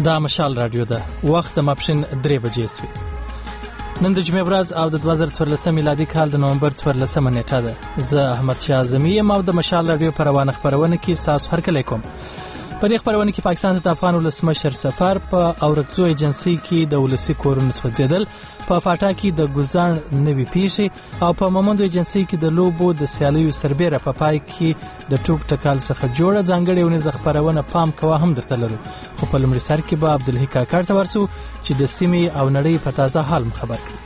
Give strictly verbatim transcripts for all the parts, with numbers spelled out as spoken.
دا مشال رادیو ده. وخت د ماپښین درې بجې سوی. نن د جمعې ورځ او د دوه زره څوارلسم میلادي کال د نومبر څوارلسمه نیټه ده. زه احمد شاه اعظمي یم او د مشال رادیو په روانه خپرونه کې ستاسو هرکلی کوم. په دې خپرونه کې پاکستان ته د افغان ولسمشر سفر په اورکزو ایجنسۍ کې د ولسي کورونو سوځېدل، په فاټا کې د ګزار نوي پیښې او په مومندو ایجنسۍ کې د لوبو د سیالیو سربېره په پای کې د ټوک ټکال څخه جوړه ځانګړې ونیزه خپرونه پام کوه هم درته لرو. خو په لومړي سر کې به عبدالحی کاکړ ته ورسو چې د سیمې او نړۍ په تازه حال خبر کړي.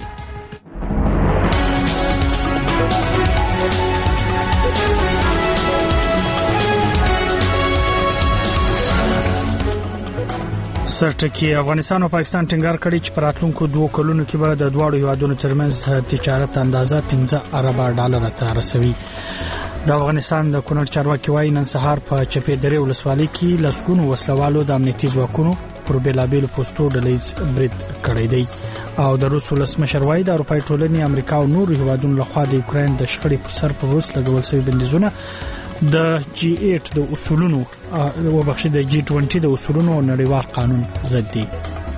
سرټکی افغانستان او پاکستان ټینګار کړي چې په راتلونکو دوه کلونو کې به د دواړو هیوادونو ترمنځ تجارت اندازه پنځه اربه ډالر ته رسوي. د افغانستان د کونړ چارواکي وايي نن سهار په چپې درې ولسوالۍ کې لسګونو وسلوالو د امنیتي ځواکونو پر بیلابیلو پوسټو ډلیز برید کړی دی. او د روس ولسمشر وايي د اروپای ټولنې، امریکا او نورو هیوادونو لخوا د یوکرين د شخړې پر سر په روس لګول شوی بندیزونه د جی ایټ د اصولونو او بخښي د جی دوه د اصولونو او نړیوال قانون ضد دي.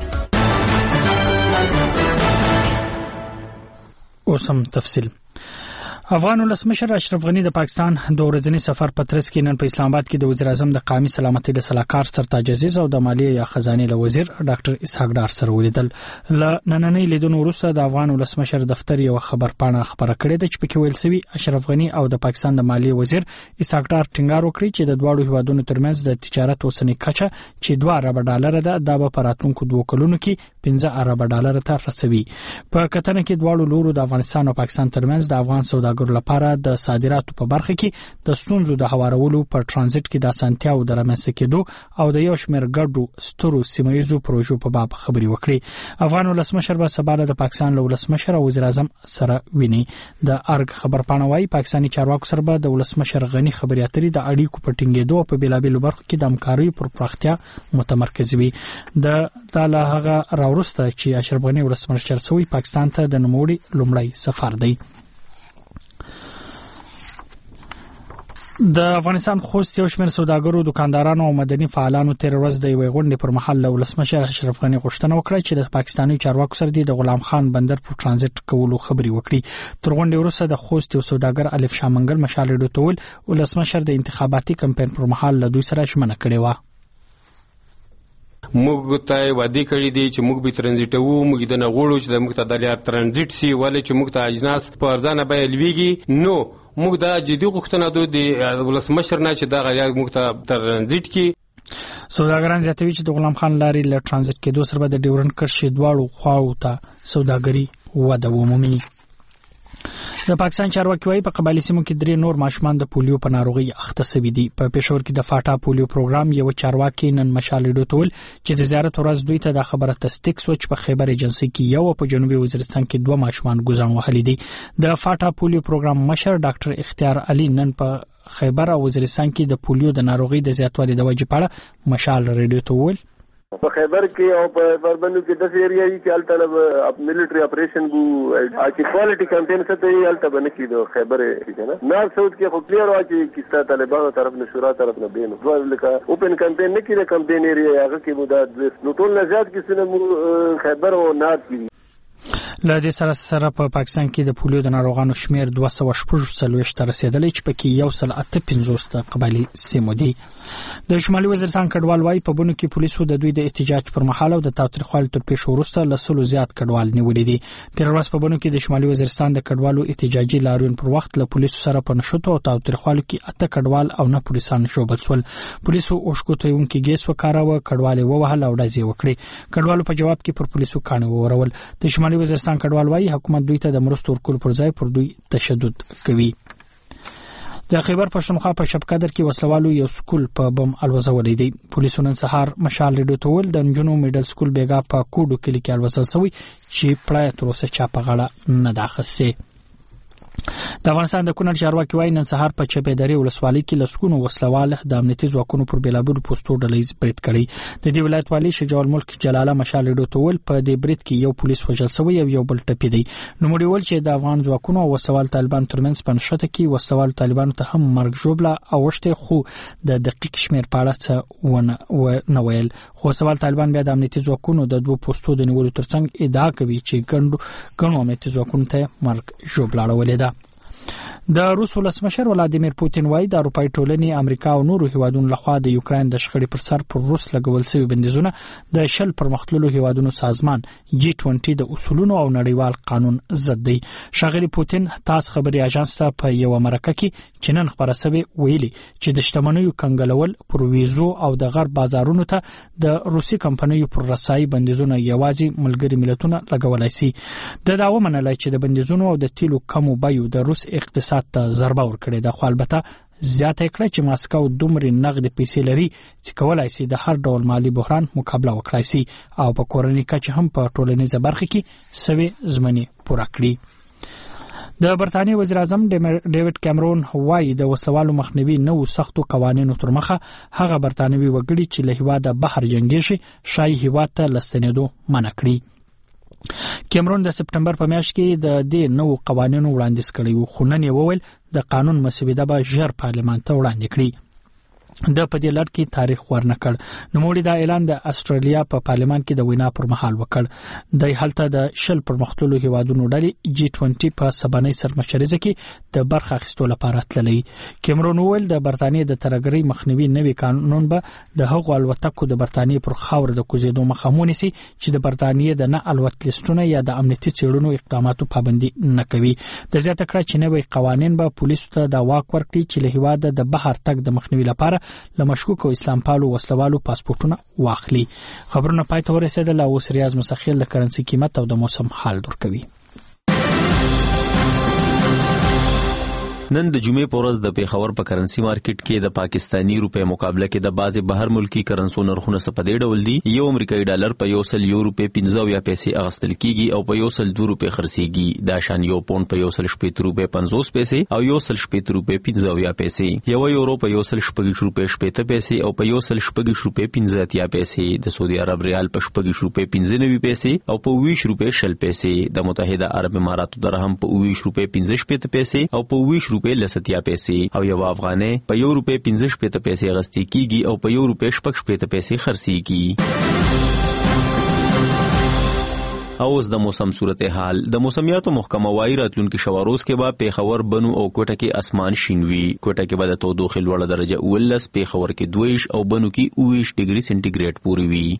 اوسم تفصیل. افغان ولسمشر اشرف غنی د پاکستان د ورځني سفر په ترڅ کې نن په اسلام آباد کې د وزیر اعظم د قومي سلامتۍ د سلاکار سرتاج عزیز او د مالیې یا خزانه له وزیر ډاکټر اسحاق ډار سره ولیدل. ل نننۍ لیدنو وروسته د افغان ولسمشر دفتر یو خبر پاڼه خبره کړې ده چې پکې ویل شوی اشرف غنی او د پاکستان د مالیې وزیر اسحاق ډار ټینګار وکړي چې د دواړو هیوادونو ترمنځ د تجارت اوسنۍ کچه چې دوه اربه ډالر ده د په راتلونکو دوه کلونو کې پنځه اربه ډالر ته رسوي. په کتنه کې دواړو لورو د افغانستان او پاکستان ترمنځ د افغان سوداګرو لپاره د صادراتو په برخه کې د ستونزو د هوارولو په ترانزیت کې د اسانتیا او د رامنځته کېدو او د یو شمېر ګډو سترو سیمایي پروژو په باب خبري وکړي. افغان ولسمشر به سبا د پاکستان له ولسمشر او وزیر اعظم سره ویني. د ارګ خبر پاڼه وايي پاکستاني چارواکو سره به د ولسمشر غنی خبري اترې د اړیکو په ټینګېدو او په بیلابیلو برخو کې د همکارۍ پر پراختیا متمرکز وي. د تعالی هغه راورسته چې اشرف غنی ولسمشر سوی پاکستان ته د نوموړي لومړی سفر دی. د افغانستان خوست یو شمېر سوداګرو، دکاندارانو او مدني فعالانو تیر ورځ د یوې غونډې پر مهال له ولسمشر اشرف غنی غوښتنه وکړه چې د پاکستاني چارواکو سره د غلام خان بندر پر ترانزیت کولو خبري وکړي. تر غونډې وروسته د خوست یو سوداګر الف شاه منګل مشال ډوتول ولسمشر د انتخاباتي کمپاین پر مهال له دوی سره ژمنه کړې و. موږ ته وعده کړی دی چې موږ به ترانزیت وو، موږ د نغوړو چې د موږ ته د لار ترانزیت سی ولې چې موږ ته اجناس په ارزانه به لويږي. نو موږ دا جدي غوښتنه دوی د ولسمشر نه چې دا غیا موږ ته ترانزیت کی. سوداګران زیاتوي چې د غلام خان لارې له ترانزیت کېدو سره د ډیورنډ کرښې دواړو خواو ته سوداګري وده ومومي. د پاکستان چارواکي وايي په قبایلی سیمو کې درې نور ماشومان د پولیو په ناروغي اخته شوي دي. په پېښور کې د فاټا پولیو پروګرام یو چارواکي نن مشال ډوتول چې د زیارت ورځ دوی ته د خبره تصدیق سوچ په خیبر ایجنسۍ کې یو په جنوبي وزیرستان کې دوه ماشومان ګوزان وهلي دي. د فاټا پولیو پروګرام مشر ډاکټر اختیار علي نن په خیبر او وزیرستان کې د پولیو د ناروغي د زیاتوالي د وجې په اړه مشال رادیو ته وویل په خیبر کې او په بربندو کې د ایریا کې الټه اپ ملټری اپریشن بو چې کوالټي کمپین څه دی الټه باندې کې د خیبر کې نه نار سعود کې خو کلیر واچي چې طالبانو طرف نه شورا طرف نه بینو دوه لکه اوپن کمپین نه کې د کمپین ایریا هغه کې مو د نو ټول نزاد کې سره خیبر او نار کې. له دې سره سره په پا پاکستان کې د پولیو د ناروغانو شمیر دوه سوه شپږ څلوېښت ته رسیدلی چې پکې یو سل اته پنځوس ته قبایلي سیمو دي. د شمالي وزیرستان کډوال وايي په بونو کې پولیسو د دوی د احتجاج پر مهال او د تاوتریخوالي تر پیښو وروسته له سلو زیات کډوال نیولي دي. تیر ورځ په بونو کې د شمالي وزیرستان د کډوالو احتجاجي لاریون پر وخت له پولیسو سره په نشوتو او تاوتریخوالي کې اته کډوال او نه پولیسان شوبل شول. پولیسو اوشکوتونکي ګیس وکاراوه، کډوال ووهل او ډزې وکړي. کډوالو په جواب کې پر پولیسو کاڼي وورول. د شمالي وزیرستان کډوال وايي حکومت دوی ته د مرستو ورکول پر ځای پر دوی تشدد کوي. د خیبر پښتونخوا په شپقدر کې وسلوالو یو سکول په بم الوزولې دي. پولیسو نن سهار مشال ډوتول د نجونو میډل سکول بیګا په کوډو کلی کې الوزل شوی چې پړای تر اوسه چا په غاړه نه داخل سي. د افغانستان د کونړ چارواکي وايي نن سهار په چپېدرې ولسوالۍ کې لسکونو وسلوال د امنیتي ځواکونو پر بیلابلو پوسټو ډلې برید کړی. د دې ولایت والی شجاع الملک جلاله مشال ډوتول په دې برید کې یو پولیس وژل شوی او یو بل ټپي دی. نو موږ ول چې د افغان ځواکونو او وسوال طالبان ترمنځ په نشته کې وسوال طالبانو ته هم مرګ ژوبله او وشته خو د دقیق شمیر په اړه څه ونه ویل. خو وسوال طالبان بیا د امنیتي ځواکونو د دوه پوسټو د نیولو ترڅنګ ادعا کوي چې ګڼو ګڼو امنیتي ځواکونو ته مرګ ژوبله اړولې ده. د روس ولسمشر ولادیمیر پوتین وايي د اروپای ټولنې امریکا او نورو هیوادونو لخوا د یوکرين د شخړې پر سر پر روس لګول شوی بندیزونه د شل پرمختللو هیوادونو سازمان جی بیس د اصولونو او نړیوال قانون ضد دی. شاغلی پوتین تاس خبري اژانس ته په یو مرکه کې چنن خبره سوي ویلي چې د شتمنیو کنګلول پر ویزو او د غرب بازارونو ته د روسي کمپنیو پر رسایي بندیزونه یوازې ملګری ملتونه لګولای شي. د داوا منلای چې د بندیزونو او د تیلو کمو بایو د روس اقتصاد ته ضربه ورکړې ده. خو البته زیاته کړه چې ماسکو دومره نقد پیسې لري چې کولای شي د هر ډول مالی بحران مقابله وکړي شي او په کورنۍ کچه هم په ټولنیزه برخه کې سوي ځمنې پوره کړي. د برتانیې وزیر اعظم ډیوډ کیمرون وايي د وسوالو مخنیوي نو سختو قوانینو تر مخه هغه برتانوي وګړي چې له هیواده بهر جنگي شي شای هیواد ته لستنېدو منع کړي. کیمرون د سپټمبر په میاشت کې د دې نو قوانینو وړاندیز کړی و خو نن یې وویل د قانون مسوده به ژر پارلمان ته وړاندې کړي. د په دې لړ کې تاریخ ورنکړ. نو موږ دا اعلان د استرالیا په پارلمان کې د وینا پر مهال وکړ. د هلته د شل پرمختللو هیوادونو ډلې جی بیس په سبانۍ سرمشريزه کې د برخه اخیستو لپاره تللی. کیمرون وویل د برتانیې د ترګری مخنیوي نوي قانون به د هغو الوتکو د برتانیې پر خاور د کوزیدو مخه ونیسي چې د برتانیې د نه الوت لیستونه یا د امنیتي څېړنو اقداماتو پابندي نه کوي. د زیاته کړه چې نوي قوانين به پولیسو ته د واک ورکړي چې له هیواده د بهر تګ د مخنیوي لپاره لمشکوک او اسلام پالو وسلوالو پاسپورتونه واخلي. خبرونه پای ته ورسېدل او اوس ریاض مسخیل د کرنسي قیمت او د موسم حال درکوي. نن د جمعې په ورځ د پیښور په کرنسي مارکیټ کې د پاکستانی روپے مقابله کې د بازي بهر ملکی کرنسو نرخونه سپدې ډول دي. یو امریکایي ډالر په یو سل یو روپے پنځه یا پیسې اغستل کیږي او په یو سل دوه روپے خرڅيږي. دا شان یو پوند په یو سل شپږ روپے پنځوس پیسې او یو سل شپږ روپے پنځه یا پیسې. یو یورو په یو سل شپږ روپے شپږ پیسې او په یو سل شپږ روپے پنځه یا پیسې. د سعودي عرب ریال په شپږ روپے پنځه نوي پیسې او په ویش روپے شل پیسې. د متحده عرب اماراتو درهم په ویش روپے پنځه شپږ پیسې او په ویش روپے لساتیا پیسې او یو افغانۍ په یو روپے پنځه شپږ پیسې غستې کیږي او په یو روپے شپږ شپږ پیسې خرڅيږي. اوس د موسم صورتحال. د موسمیاتو محکمه وايي راتلونکي شواروز کې به پیښور بنو او کوټه کې اسمان شین وي. کوټه کې به د تودوخې لوړه درجه اولس، پیښور کې دویش او بنو کې اوویش ډیګري سنټیګریډ پورې وي.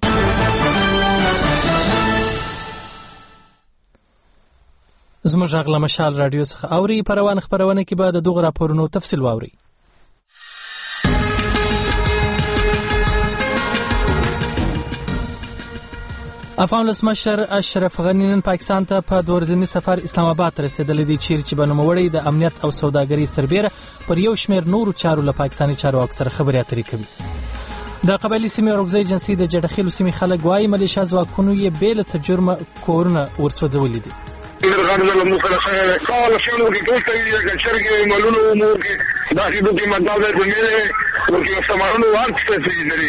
زموږ غږ له مشال رادیو څخه اوري. په روان خبرونه کې به د دغه راپورونو تفصیل واوري. افغان ولسمشر اشرف غني نن پاکستان ته په دوه ورځني سفر اسلام آباد ته رسیدلی دی چې په نوموړی د امنیت او سوداګرۍ سربېره پر یو شمېر نورو چارو له پاکستاني چارواکو سره خبرې اترې کوي. د قبایلي سیمې اورګزۍ ایجنسي د جډخیلو سیمې خلک وايي ملیشیا ځواکونو یې بې له څه جرمه کورونه ورسوځولي دي. غرض المخالفه قال شنو کې ټول ته یې شرګي ملونو امور کې داسې د مداوله جمعې ورکه سمارونو ورته سي.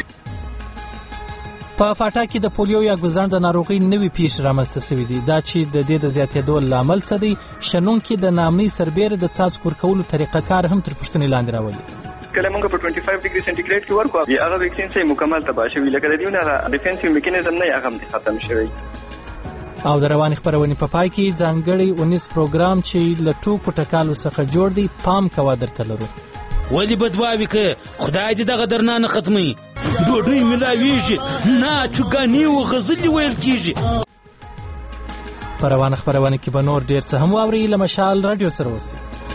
په فاټا کې د پولیو یا ګزند د ناروغي نوې پیښې رامنځته شوې دي. دا چې د دې د زیاتېدو لامل څه دی؟ شنونکي د نامني سربېره د څاڅکو ورکولو طریقه کار هم تر پوښتنې لاندې راولي. کله موږ په پنځه پنځه ډیګري سنټیګریډ کې ورکو هغه ویکسین چې مکمل تباه شوی لکه د دیونه ډیفنسیو میکانیزم نه هغه ختم شوی. او د رواني خبرونې په پای کې ځانګړی اونیس پروګرام چې له ټوکو ټکالو څخه جوړ دی پام کوه درته لرو. ولی بدواوی که خدای دې دغه درنانه ختمي ډوډۍ ملاویږي نه چوګانی او غزلی ویل کیږي. په روانه خبرونه کې به نور ډیر څه هم واوري. له مشال رادیو سره اوسئ.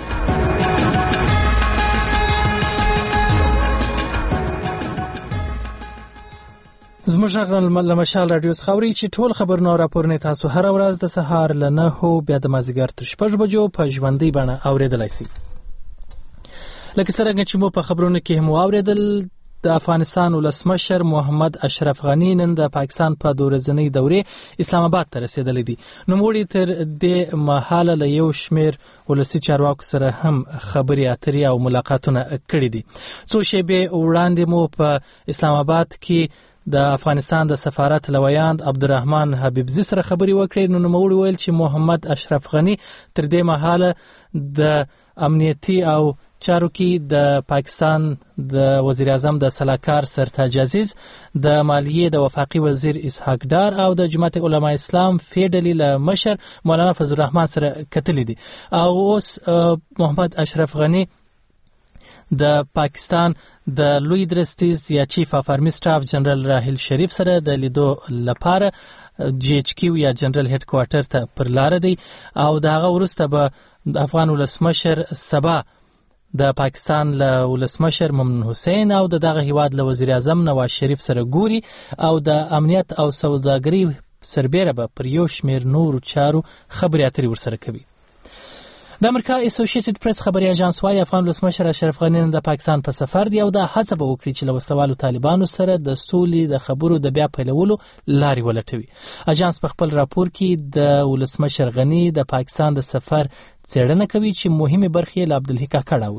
زموږ غږ له مشال رادیو څخه اوري چې ټول خبرونه او راپورونه تاسو هر ورځ د سهار له نهو بیا د مازدیګر تر شپږ بجو په ژوندۍ بڼه اورېدلی شئ. لکه څرنګه چې مو په خبرونو کې هم واورېدل د افغانستان ولسمشر محمد اشرف غنی نن د پاکستان په دوه ورځنۍ دورې اسلام آباد ته رسیدلی دی. نوموړي تر دې مهاله له یو شمېر ولسي چارواکو سره هم خبرې اترې او ملاقاتونه کړي دي. څو شېبې وړاندې مو په اسلام آباد کې د افغانستان د سفارت لویاند عبدالرحمن حبیبزي سره خبرې وکړې. نو نوموړي ویل چې محمد اشرف غنی تر دې مهاله د امنیتي او چارو کې د پاکستان د وزیر اعظم د سلاکار سرتاج عزیز، د مالیې د وفاقي وزیر اسحاق ډار او د جماعت علماء اسلام فی ډلې له مشر مولانا فضل الرحمن سره کتلي دي. او اوس محمد اشرف غنی د پاکستان د لوی درستیز یا چیف اف آرمی سټاف جنرال راحیل شریف سره د لیدو لپاره جی ایچ کیو یا جنرال هډ کوارټر ته پر لار دی. او د هغه وروسته به د افغان ولسمشر سبا د پاکستان له ولسمشر ممنون حسین او د دغه هیواد له وزیر اعظم نواز شریف سره ګوري او د امنیت او سوداګرۍ سربیره به پر یو شمېر نورو چارو خبرې اترې ورسره کوي. د امریکا اسوسییټډ پریس خبري اژانس وايي افغان ولسمشر اشرف غنی د پاکستان په سفر دی او د هڅه به وکړي چې له وسلوالو طالبانو سره د سولې د خبرو د بیا پیلولو لارې ولټوي. اژانس په خپل راپور کې د ولسمشر غنی د پاکستان د سفر څېړنه کوي چې مهمه برخه له عبدالحی کاکړ اورو.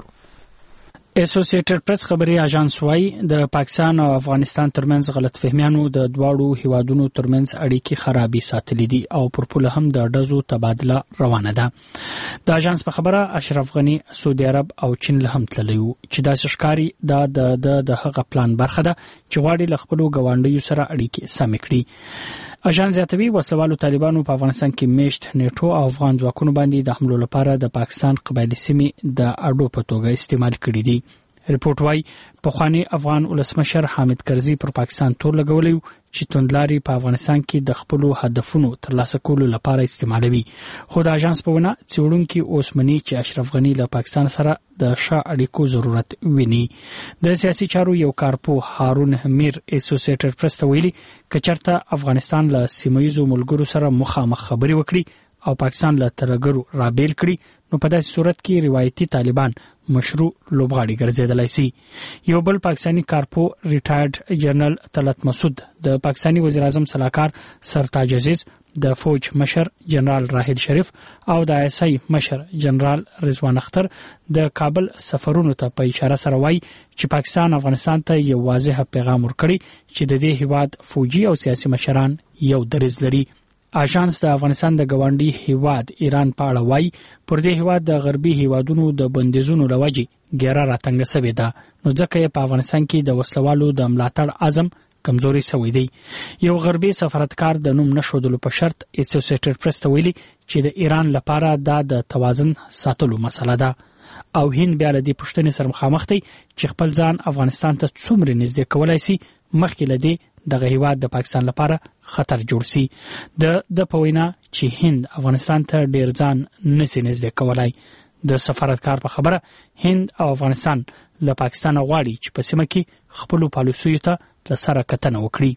اسوسییټډ پریس خبري اژانس وايي د پاکستان او افغانستان ترمنځ غلط فهمیانو د دواړو هیوادونو ترمنځ اړیکې خرابې ساتلې دي او پر پوله هم د ډزو تبادله روانه ده. د اژانس په خبره اشرف غنی سعودي عرب او چین له هم تللی و چې داسې ښکاري دا د د هغه پلان برخه ده چې غواړي له خپلو ګاونډیو سره اړیکې سمې کړي. اژانس زیاتوي وسوالو طالبانو په افغانستان کې میشت نیټو او افغان ځواکونو باندې د حملو لپاره د پاکستان قبایلی سیمې د اډو په توګه استعمال کړي دي. ریپورت وايي پخوانی افغان ولسمشر حامد کرزي پر پاکستان تور لګولی چې توندلاري په افغانستان کې د خپلو هدفونو ترلاسه کولو لپاره استعمالوي. خو د اژانس په ونه څېړونکي اوس مني چې اشرف غنی له پاکستان سره د ښه اړیکو ضرورت ویني. د سیاسي چارو یو کارپو هارون حمیر اسوسییټډ پریس ته ویلي که چېرته افغانستان له سیمه‌ییزو ملګرو سره مخامخ خبرې وکړي او پاکستان له ترهګرو رابېل کړي نو په داسې صورت کې روایتي طالبان مشروع لوبغاړي ګرځېدلی سي. یو بل پاکستانی کارپو ریټایرډ جنرال طلعت مسعود د پاکستانی وزیر اعظم سلاکار سرتاج عزیز، د فوج مشر جنرال راحیل شریف او د آی اس آی مشر جنرال رضوان اختر د کابل سفرونو ته په اشاره سره وایي چې پاکستان افغانستان ته یو واضح پیغام ورکړي چې د دې هیواد فوجي او سیاسي مشران یو دریځ لري. اژانس د افغانستان د ګاونډي هیواد ایران په اړه وایي پر دې هیواد د غربي هیوادونو د بندیزونو لوجې ګیره راتنګه سوې ده نو ځکه یې په افغانستان کې د وسلوالو د ملاتړ عزم کمزوري سوی دی. یو غربي سفارتکار د نوم نشودلو په شرط اسوسییټډ پریس ته ویلي چې د ایران لپاره دا د توازن ساتلو مسله ده او هند بیا له دې پوښتنې سره مخامخ دی چې خپل ځان افغانستان ته څومره نږدې کولای شي مخکې له دې دغه هیواد د پاکستان لپاره خطر جوړ شي. د د په وینا چې هند افغانستان ته ډیر ځان نشي نږدې کولای. د سفارتکار په خبره هند او افغانستان له پاکستان غواړي چې په سیمه کې خپل پالیسیو ته له سره کتنه وکړي.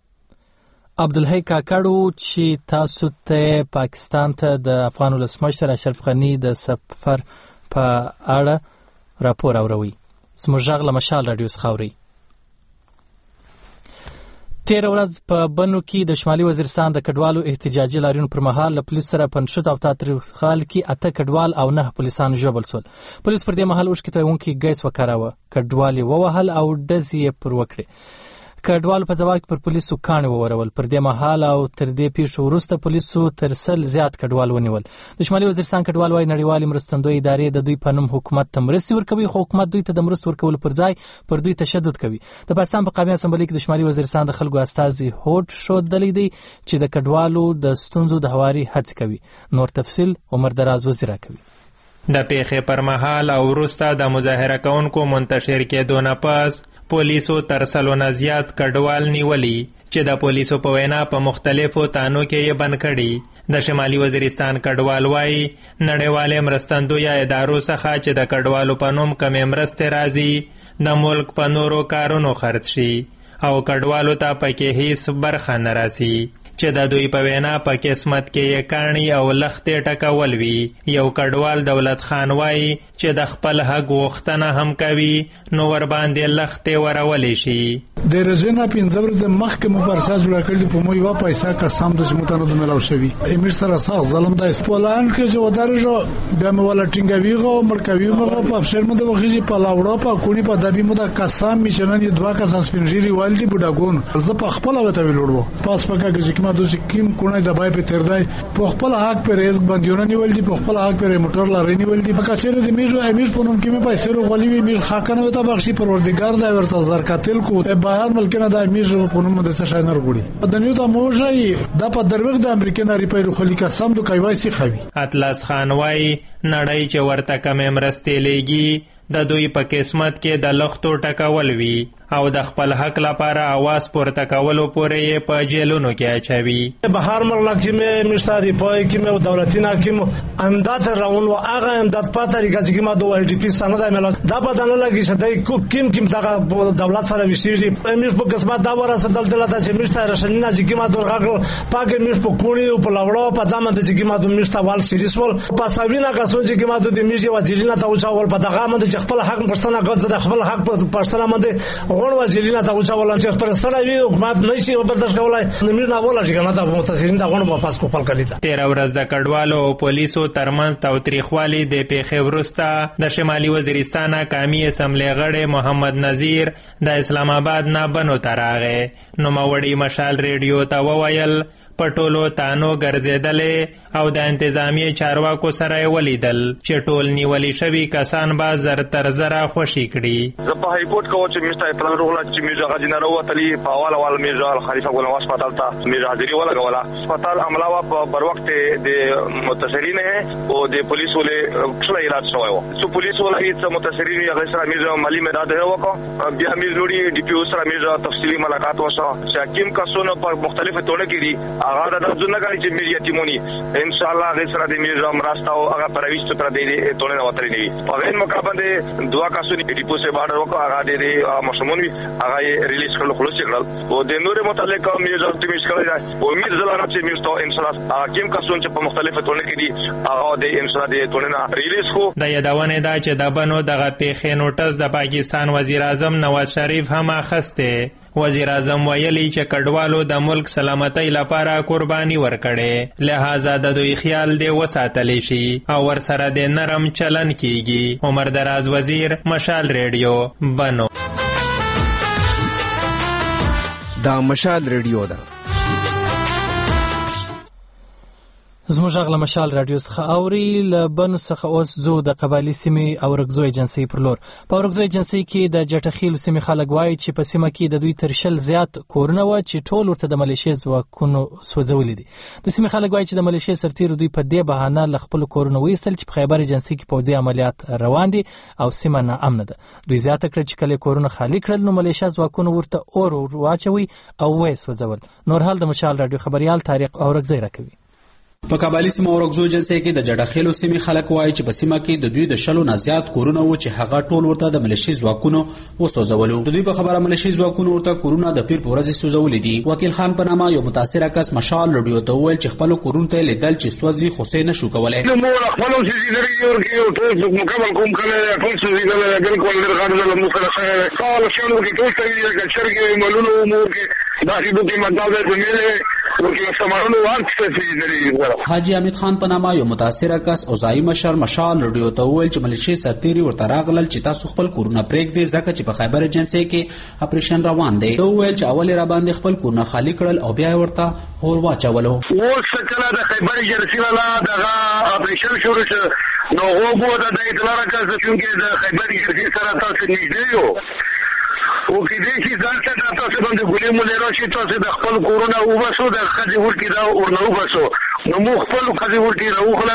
عبدالحی کاکړ چې تاسو ته پاکستان ته د افغان ولسمشر اشرف غنی د سفر په اړه راپور اوروي. زموږ غږ له مشال رادیو څخه اوري. تیر ورځ په بنو کې د شمالي وزیرستان د کډوالو احتجاجي لاریون پر مهال له پولیس سره په نښت او تاوتریخوالي کې اته کډوال او نه پولیسان ژوبل شول. پولیس پر دې مهال اوښکې تویونکي ګیس وکاراوه، کډوال یې ووهل او ډزې یې پر وکړې. کډوالو په ځواب کې پر پولیسو کاڼي وورول. پر دې مهال او تر دې پیښو وروسته پولیسو تر سل زیات کډوال ونیول. د شمالي وزیرستان کډوال وايي نړیوالې مرستندویه ادارې د دوی په نوم حکومت ته مرستې ورکوي، خو حکومت دوی ته د مرستو ورکولو پر ځای پر دوی تشدد کوي. د پاکستان په قومي اسمبلۍ کې د شمالي وزیرستان د خلکو استازي هوډ ښودلی دی چې د کډوالو د ستونزو د هواري هڅې کوي. نور تفصیل عمر دراز وزیر کوي. د پیښې پر مهال او وروسته د مظاهره کوونکو منتشر کېدو نه پس پولیسو تر سلو نه زیات کډوال نیولي چې د پولیسو په وینا په مختلفو تانو کې یې بند کړي. د شمالي وزیرستان کډوال وايي نړیوالې مرستندویه ادارو څخه چې د کډوالو په نوم کمې مرستې راځي د ملک په نورو کارونو خرڅ شي او کډوالو ته پکې هیڅ برخه نه راسي. چې د دوی په وینا په قسمت کې یې کاڼي او لختې ټکول وي. یو کډوال دولت خان وایي چې د خپل حق غوښتنه هم کوي نو ور باندې لختې ورولې شي. د رزنا پینځه ورځې مخکې مو پرسا جوړ کړی په مو یو پیسې قسم د جمهوریت د ملاو شوی امیر سره سخت ظلم د اسپولان کې جو ودارجو بیا مو ولا ټینګویغه او مړکوي مو په افشر مو د وخیږي په لاوړو په کونی په دبي مو د قسم میچنن دوا کا سسپنجری والدي بډاګون زه په خپل وته ویلوړو پاس پکا کې چې ما دوی کیم کونه د بای په تر دی په خپل حق پر ریس باندې نه ولدي په خپل حق پر موټر لاري نه ولدي په کچره د میرو امیر په نوم کې مې پیسې ورغلي وی میر خاکنه وته بخشي پروردگار دا ورته زر قاتل کو بهر ملکونه د امیر په نوم د څه شاینر غوړي د نیو د موجي د په دروغ د امریکا نری پیرو خلی قسم د کوي خوي. اطلس خان وای نړۍ چې ورته کم مرستې لګي د دوی په قسمت کې د لختو ټکول وی او د خپل حق لپاره आवाज پورته کولو پورې په جیلونو کې اچوي. بهر ملک کې مشتاري پای کې مو دولتینا کې امداد راون او هغه امداد په طریقه چې ما دوه ډی پی سند ملک دا بدن لګي چې کوم کیم کیم دا دولت سره وشيږي امیر په قسمت دا ورسره دلته چې مشتاري رشنینا چې ما دورغه پاګه مش په کونی او په لاوړو په ځامن چې ما د مشتوال سیریسول په ساوینا کسو چې ما د میږي وزیرنا ته اوچاول په دغه مند چې خپل حق پښتنه غوځ د خپل حق پښتنه مند غون وزیرنا ته اوچاول چې پر سره وی حکومت نشي برداشت کولای نمیر نه ولا چې کنه ته مستثرین دا غون واپس کوپل کړی. تیر ورځ د کډوالو او پولیسو ترمنځ تاوتریخوالي د پیښې وروسته د شمالي وزیرستان قومي اسمبلی غړی محمد نذیر د اسلام آباد نه بنو تراغه نو موړی مشال ریډیو ته وویل پټولو تانو ګرځیدلې او د انتظامی چارواکو سره ولیدل چې ټول نیولې شوی کسان با زر تر زره خوشی کړي. زه په ریپورت کوم چې مستای پلان روغلا چې میرزا غازی نه وروتلی په حواله وال میرزا خلیفہ ګل نواز هسپتال ته میرزا حاضری ولا غولا هسپتال عمله وا په بر وخت د متاثرین او د پولیس ولې ټول علاج شوی و سو پولیس ولې چې متاثرین یې غیر سره میرزا مالی مداد وکړه بیا میرزا لوري ډي پی او سره میرزا تفصیلی ملاقات وشو چې حکیم کسونو په مختلفه ټولنه کې هغه د ځونه کوي چې میریا تیمونی ان شاء الله غیر سره د میرزا مراستا او هغه پرويست پر دې ټولنه وتري نیوي په غیر مقابله دعا کسونی ډي پی او سره باندې وکړه هغه د مشمونی هغه ریلیز کړل خلاص کړل او د نور متعلق میرزا تیمش کړی او امید زلانه چې میرزا ان شاء الله حکیم کسون چې په مختلفه ټولنه کې دي هغه د ان شاء الله د ټولنه ریلیز کو. د یادونه دا چې د بنو دغه پیښې نوټس د پاکستان وزیر اعظم نواز شریف هم اخسته. وزیر اعظم ویلي چې کډوالو د ملک سلامتۍ لپاره قرباني ورکړي لہذا د دوی خیال دی وساتلی شي او ورسره د نرم چلن کیږي. عمر دراز وزیر مشال ریډیو بنو. دا مشال ریډیو ده زموږ غل مشال رادیو څخه اوري ل بنو څخه اوس زو د قبایلی سیمې او رګزو ایجنسی پر لور په رګزو ایجنسی کې د جټخیل سیمې خلک وایي چې په سیمه کې د دوی ترشل زیات کورونه و چې ټول ورته د ملیشیا ځواکونو سوځولې دي. د سیمې خلک وایي چې د ملیشیا سرتیر دوی په دې بهانه ل خپل کورونه وېستل چې په خیبر ایجنسی کې پوځي عملیات روان دي او سیمه نه امن ده. دوی زیاته کړ چې کله کورونه خالی کړل نو ملیشیا ځواکونو ورته اور واچوي او وې سوځول. نور حال د مشال رادیو خبريال طارق اورګزی راکوي. په قبایلی سیمه اورګزو ایجنسی کې د جډخیلو سیمې خلک وایي چې په سیمه کې د دوی د شلو نه زیات کورونه و چې هغه ټول ورته د ملیشي ځواکونو وسوځولو. د دوی په خبره ملیشي ځواکونو ورته کورونه د پیر په ورځ سوځولې دي. وکیل خان په نامه یو متاثره کس مشال رادیو ته وویل چې خپل کورونه ته لیدل چې سوځي خو څه نشو کولای. نو موږ خپل چې درې یو کې ټول مکمل کوم کله ټول څه دي بالکل د غاړه له مخه خال شنو کې ټول څه دي چې شرګي ملونو مو کې دا چې دوی مطلب د میله ورکه سمارونو ورته دي. حاجی حمید خان په نامه یو متاثره کس اوزای مشر مشال رادیو ته وویل چې ملیشي سرتیري ورته راغلل چې تاسو خپل کورونه پرېږدئ ځکه چې په خیبر ایجنسی کې اپریشن روان دی. دوی وویل چې اول را باندې خپل کورونه خالی کړل او بیا ورته اور واچولو. اوس کله د خیبر ایجنسی والا دغه اپریشن شروع شو نو هغه د اطلاع راکړه چې د خیبر ایجنسی سره تاسو نږدې یو او کې دې چې ځان ته تاسو باندې ګولې مولې راشي تاسو د خپل کورونه وباسو د خځې ورکی دا ورنو وباسو نو مو خپل خځې ورکی راوخللې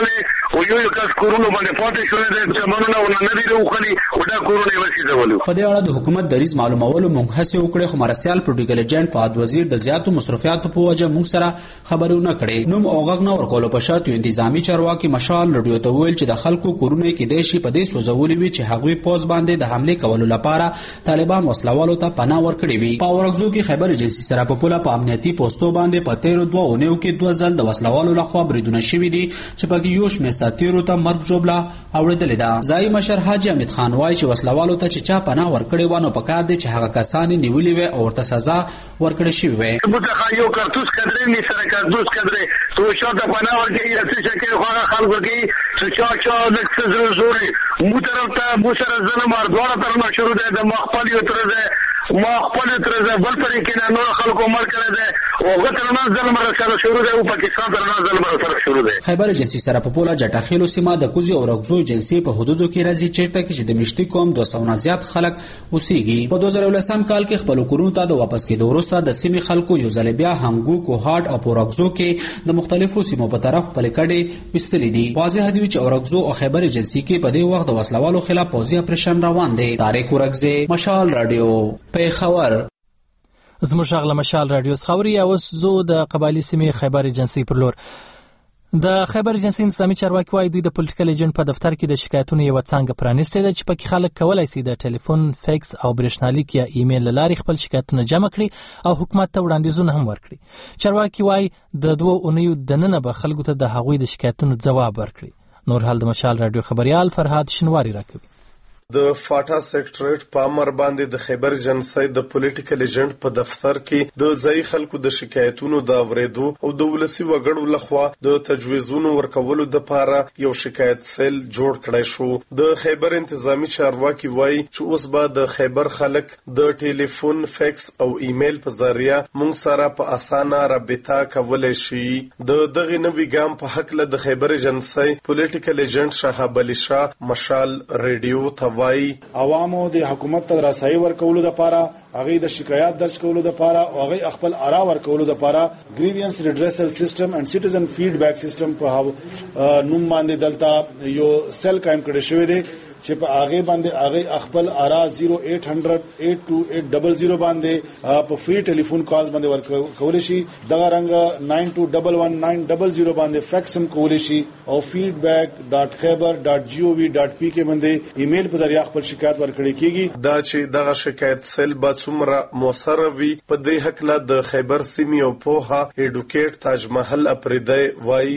او یو یو کس کورونو باندې پاتې شوی دی سامانونه ونه نه دي وخلي او دا کورونه یې وسیدولو. په دې اړه د حکومت دریځ معلومولو موږ هڅه وکړې خو مرستیال پروتوکول ایجنټ فؤاد وزیر د زیاتو مصرفیاتو په وجه موږ سره خبرونه کړې. نوم او غږ نه ورکولو په شرط یو انتظامی چارواکي مشال رادیو ته ویل چې د خلکو کورونه کې د شي په دې سوزولي وي چې هغوی پوز باندې د حمله کولو لپاره طالبان وسلوالو ته پناه ورکړي وي. په اورګزو کې خیبر ایجنسی سره په پوله په امنیتي پوسټو باندې په تیرو دوه اونیو کې دوه ځل د وسلوالو لخوا بریدونه شوي دي چې پکې یو شمېر ساتیرو ته مرګ ژوبله اورېدلې ده. ځایي مشر حاجي حمید خان وایي چې وسلوالو ته چې چا پناه ورکړي و نو پکار دی چې هغه کسان نیولي وي او ورته سزا ورکړل شوې وي. یو کارتوس کډرې می سره کارتوس کډرې تو شاته پناه ورکړي یا څه شي هغه خلکو کې چې چا چا د څه زوري مو طرف ته مو سره ظلم اور دوه طرف شروع ده د مخفل یو تر ده ما خپل تر ده بل پرې کې نه نور خلکو مر کړی ده او غترنا ظلم سره شروع ده او پاکستان ترنا ظلم سره شروع ده. خیبر ایجنسی سره په پوله جټاخیلو سیمه د کوزي او رغزو ایجنسی په حدودو کې راځي چیرته کې چې د مشتي قوم دوه سوه زیات خلک اوسېږي. په دوه زره ولسم کال کې خپل کورونو ته د واپس کېدو وروسته د سیمې خلکو یو ځل بیا هنګو کوهاټ او پورغزو کې د مختلفو سیمو په طرف خپل کډې وستلې دي. واضح دی چې اورغزو او خیبر ایجنسی کې په دې وخت د وسلوالو خلاف پوځي اپریشن روان دی. طارق ورغزه مشال رادیو پیښور. زموږ غل مشال رادیو خبري اوس زو د قبایلی سیمې خیبر ایجنسی پر لور. د خیبر ایجنسی انتظامی چارواکي وايي دوی د پولیټیکل ایجنټ په دفتر کې د شکایتونو یو څنګه پرانیستې ده چې پکې خلک کولای شي د ټلیفون، فیکس او برېښنالیک یا ایمیل لارې خپل شکایتونه جمع کړي او حکومت ته وړاندیزونه هم ورکړي. چارواکي وايي د دوه اونیو دننه به خلکو ته د هغوی د شکایتونو ځواب ورکړي. نور حال د مشال رادیو خبريال فرهاد شنواری راکوي. د فاټا سیکریټریټ په امر باندې د خیبر ایجنسی د پولیټیکل ایجنټ په دفتر کې د ځای خلکو د شکایتونو د اوریدو او د ولسی وګړو لخوا د تجویزونو ورکولو د لپاره یو شکایت سیل جوړ کړی شو. د خیبر انتظامی چارواکي وایي چې اوس به د خیبر خلک د ټلیفون، فیکس او ایمیل په ذریعہ مونږ سره په اسانه رابطه کولای شي. د دغه نوې ګام په حق له د خیبر ایجنسی پولیټیکل ایجنټ شهاب علي شاه مشال ریډیو ته عوامو د حکومت ته رسایي ورکولو لپاره هغه د شکایت درج کولو لپاره او هغه خپل آرا ورکولو لپاره گریوینس ریډریسل سیستم اینڈ سټیزن فیډبیک سیستم په نوم باندې دلته یو سیل قائم کړی شوی دی چې په هغه باندې هغه خپل آرا صفر آठ صفر صفر آठ دو آठ صفر صفر باندې په فری ټلیفون کالز باندې ورکول شي. دغه رنګ نو دو یک یک نو صفر صفر باندې فیکس هم کول شي او feedback dot khyber dot gov dot p کې باندې ایمیل په ذریعہ خپل شکایت ورکړي کیږي. دا چې دغه شکایت سیل به څومره موثر وي په دې حق له د خیبر سیمې او پوها ایډوکیټ تاج محل اپریدای وایي.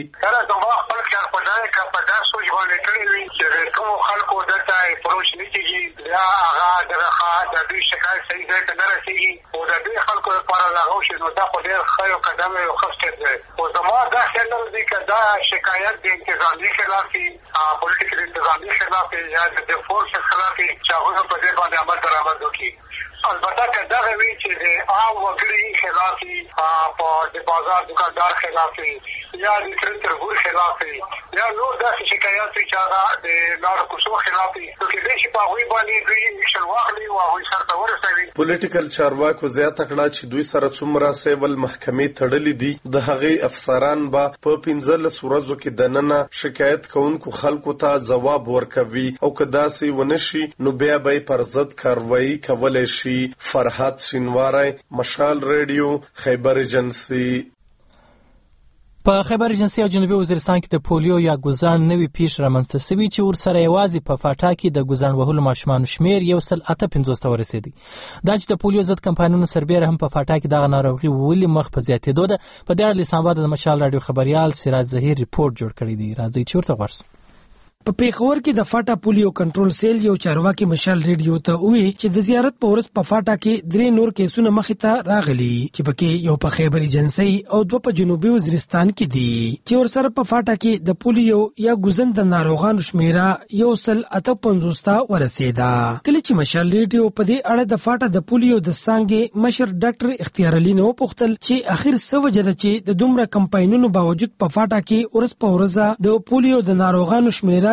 خلکو دلته پروش نکېږي یا هغه دغه د دوی شکایت صحیح ځای ته نه رسېږي او د دوی خلکو لپاره لاغو شي نو دا خو ډېر ښه یو قدم یو ښه سټپ دی. خو زما دا خیال نه دی که دا شکایت د انتظامي خلاف وي، پولیټیکل انتظامي خلاف وي یا د فورسز خلاف وي چې هغوی په دې باندې عمل درآمد وکړي. البته که دغه وي چې د عام وګړي خلاف وي، په د بازار دکاندار خلاف وي یا د ترن تربور خلاف وي یا نور داسې شکایات وي چې هغه د لارو کوڅو خلاف وي نو کېدای شي په هغوی باندې دوی ایکشن واخلي او هغوی سرته ورسوي. پولیټیکل چارواکو زیاته کړه چې دوی سره څومره سیول محکمې تړلې دي د هغې افسران به په پنځلس ورځو کې دننه شکایت کوونکو خلکو ته ځواب ورکوي او که داسې ونه شي نو بیا به یې پر ضد کاروایي کولی شي. فرهاد شینواری مشال ریډیو خیبر ایجنسی. په خیبر ایجنسی او جنوبي وزیرستان کې د پولیو یا ګوزان نوې پیښه رامنځته شوې چې ورسره یوازې په فاټا کې د ګوزان وهلو ماشومانو شمېر یو سل اته پنځوس ته ورسېدی. دا چې د پولیو ضد کمپاینونو سربیره هم په فاټا کې دغه ناروغي ولې مخ په زیاتېدو ده. په دې اړه له اسلام آباد د مشال راډیو خبريال سراج ظهیر ریپورت جوړ کړی دی. راځئ چې ورته غوږ شو. په پیښور کې د فاټا پولیو کنټرول سیل یو چارواکي مشال ریډیو ته وی چې د زیارت په ورځ په فاټا کې درې نور کیسونه مخې ته راغلي چې پکې یو په خیبر ایجنسی او دوه په جنوبي وزیرستان کې دي چې ورسره په فاټا کې د پولیو یا ګوزن د ناروغانو شمیره یو سل اته پنځوس ته ورسېده. کله چې مشال ریډیو په دې اړه د فاټا د پولیو د څانګې مشر ډاکټر اختیار علي نو پوښتل چې اخر څه وجه ده چې د دومره کمپاینونو باوجود په فاټا کې ورځ په ورځ د پولیو د ناروغانو شمیره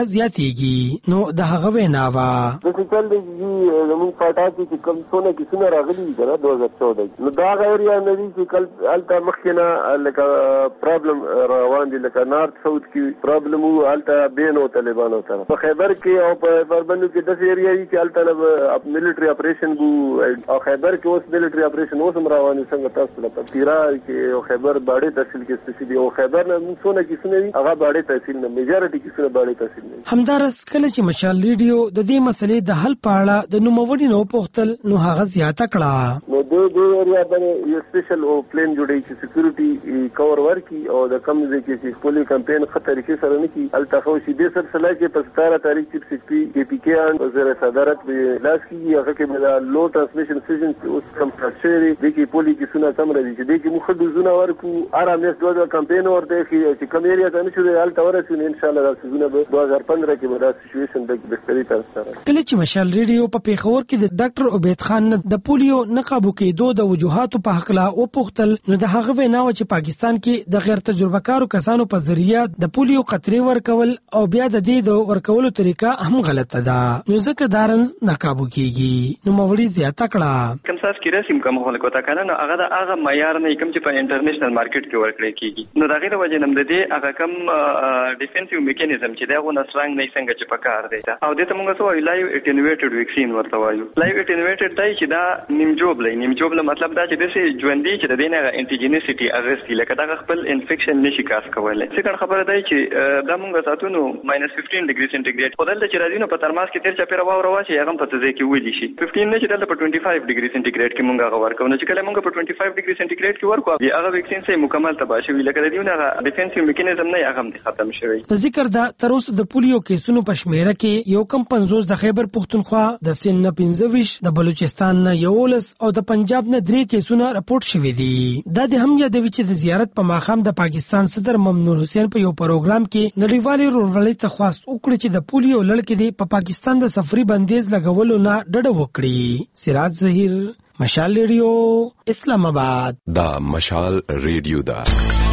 زیاتېږي. نو د هغه وینا وا د څه دی چې زموږ پټاکي چې کوم څونه کیسونه راغلي دي دوه هزار چودہ نو دا غوړیا نه دي چې کل الته مخکنه لکه پرابلم روان دي لکه نارت ساوث کې پرابلم وو الته بینو طالبانو سره په خیبر کې او په فربندو کې د ایریا کې الته اپ ملټری اپریشن وو او خیبر کې اوس ملټری اپریشن اوس روان څنګه تاسو له تیرا کې او خیبر باډي تحصیل کې سپیشلی او خیبر نه څونه کیسونه دي هغه باډي تحصیل نه میجارټي کیسونه باډي تحصیل نه. همدارس کله چې مشال ریډیو د دې مسلې د حل په اړه د نوموړي نو پوښتل نو هغه زیاته کړه نو د دې ایریا باندې یو سپیشل او پلان جوړی چې سکیورټي کور ورکي او د کم ځای کې چې پولیس کمپاین خطر کې سره نه کی التخو شي د سلسله کې په ستاره تاریخ چې سپی کې پی کې ان وزیر صدارت به لاس کې هغه کې د لو ترانسمیشن سیزن اوس کم فراکچري د کې پولیس کې سونه کم راځي چې د کې مخ د زونه ورکو ارامه دوه کمپاین ورته چې کم ایریا ته نشو د الته ورسې ان شاء الله رسونه به دوه هزار پندرہ کې به دا سچويشن د بهتري تر سره. کله چې مشال ریډیو په پیښور کې د ډاکټر عبید خان د پولیو نقابو کې د وجوهاتو په حق لا او پختل نو د هغه وینا چې پاکستان کې د غیر تجربه کارو کسانو په ذریعہ د پولیو قطرې ورکول او بیا د دې د ورکولو طریقه هم غلطه ده نو ځکه دارنز نقابو کېږي. نو موري زیاته کړه کوم ساس کې رسم کوم خلکو ته کنه نو هغه د هغه معیار نه کوم چې په انټرنیشنل مارکیټ کې ورکړل کېږي نو دا غیر وجه نم د دې هغه کوم ډیفنسیو میکانیزم چې دا غو نسرنګ نه څنګه چې پکار دی او دته موږ څه وایو لایو اټینویټډ ویکسین ورته وایو. لایو اټینویټډ دی چې دا نیم جوب لای نیم جوب له مطلب دا چې د سي ژوندۍ چې د دینه انټیجنسټي اغستی لکه دا خپل انفیکشن نشي کاس کولای. څنګه خبره دی چې دا موږ ساتونو ماینس پنځه ډیګري سنټیګریډ په دلته چې راځي نو په ترماس کې تیر چا پیرا واو راوځي هغه په تزه کې وځي شي پنځه نه چې دلته په پنځه ډیګري سنټیګریډ کې موږ هغه ورکو نو چې کله موږ په پنځه ډیګري سنټیګریډ کې ورکو بیا هغه ویکسین سي مکمل تباہ شوی لکه د دیونه ډیفنسیو میکانیزم نه هغه ختم شوی. ذکر دا تر اوسه د پولیو کیسونو په شمیره کې یو کم پنځوس د خیبر پختونخوا د سین نه پنځه ویش د بلوچستان نه یولس او د پنجاب نه درې کیسونه راپورټ شوي دي. دا د هم یادوي چې د زیارت په ماخام د پاکستان صدر ممنون حسین په یو پروګرام کې نړیوالې ورورولۍ ته خواست وکړي چې د پولیو لړکې دی په پاکستان د سفري بندیز لګولو نه ډډه وکړي. سراج ظهیر مشال ریډیو اسلام آباد. دا مشال ریډیو دا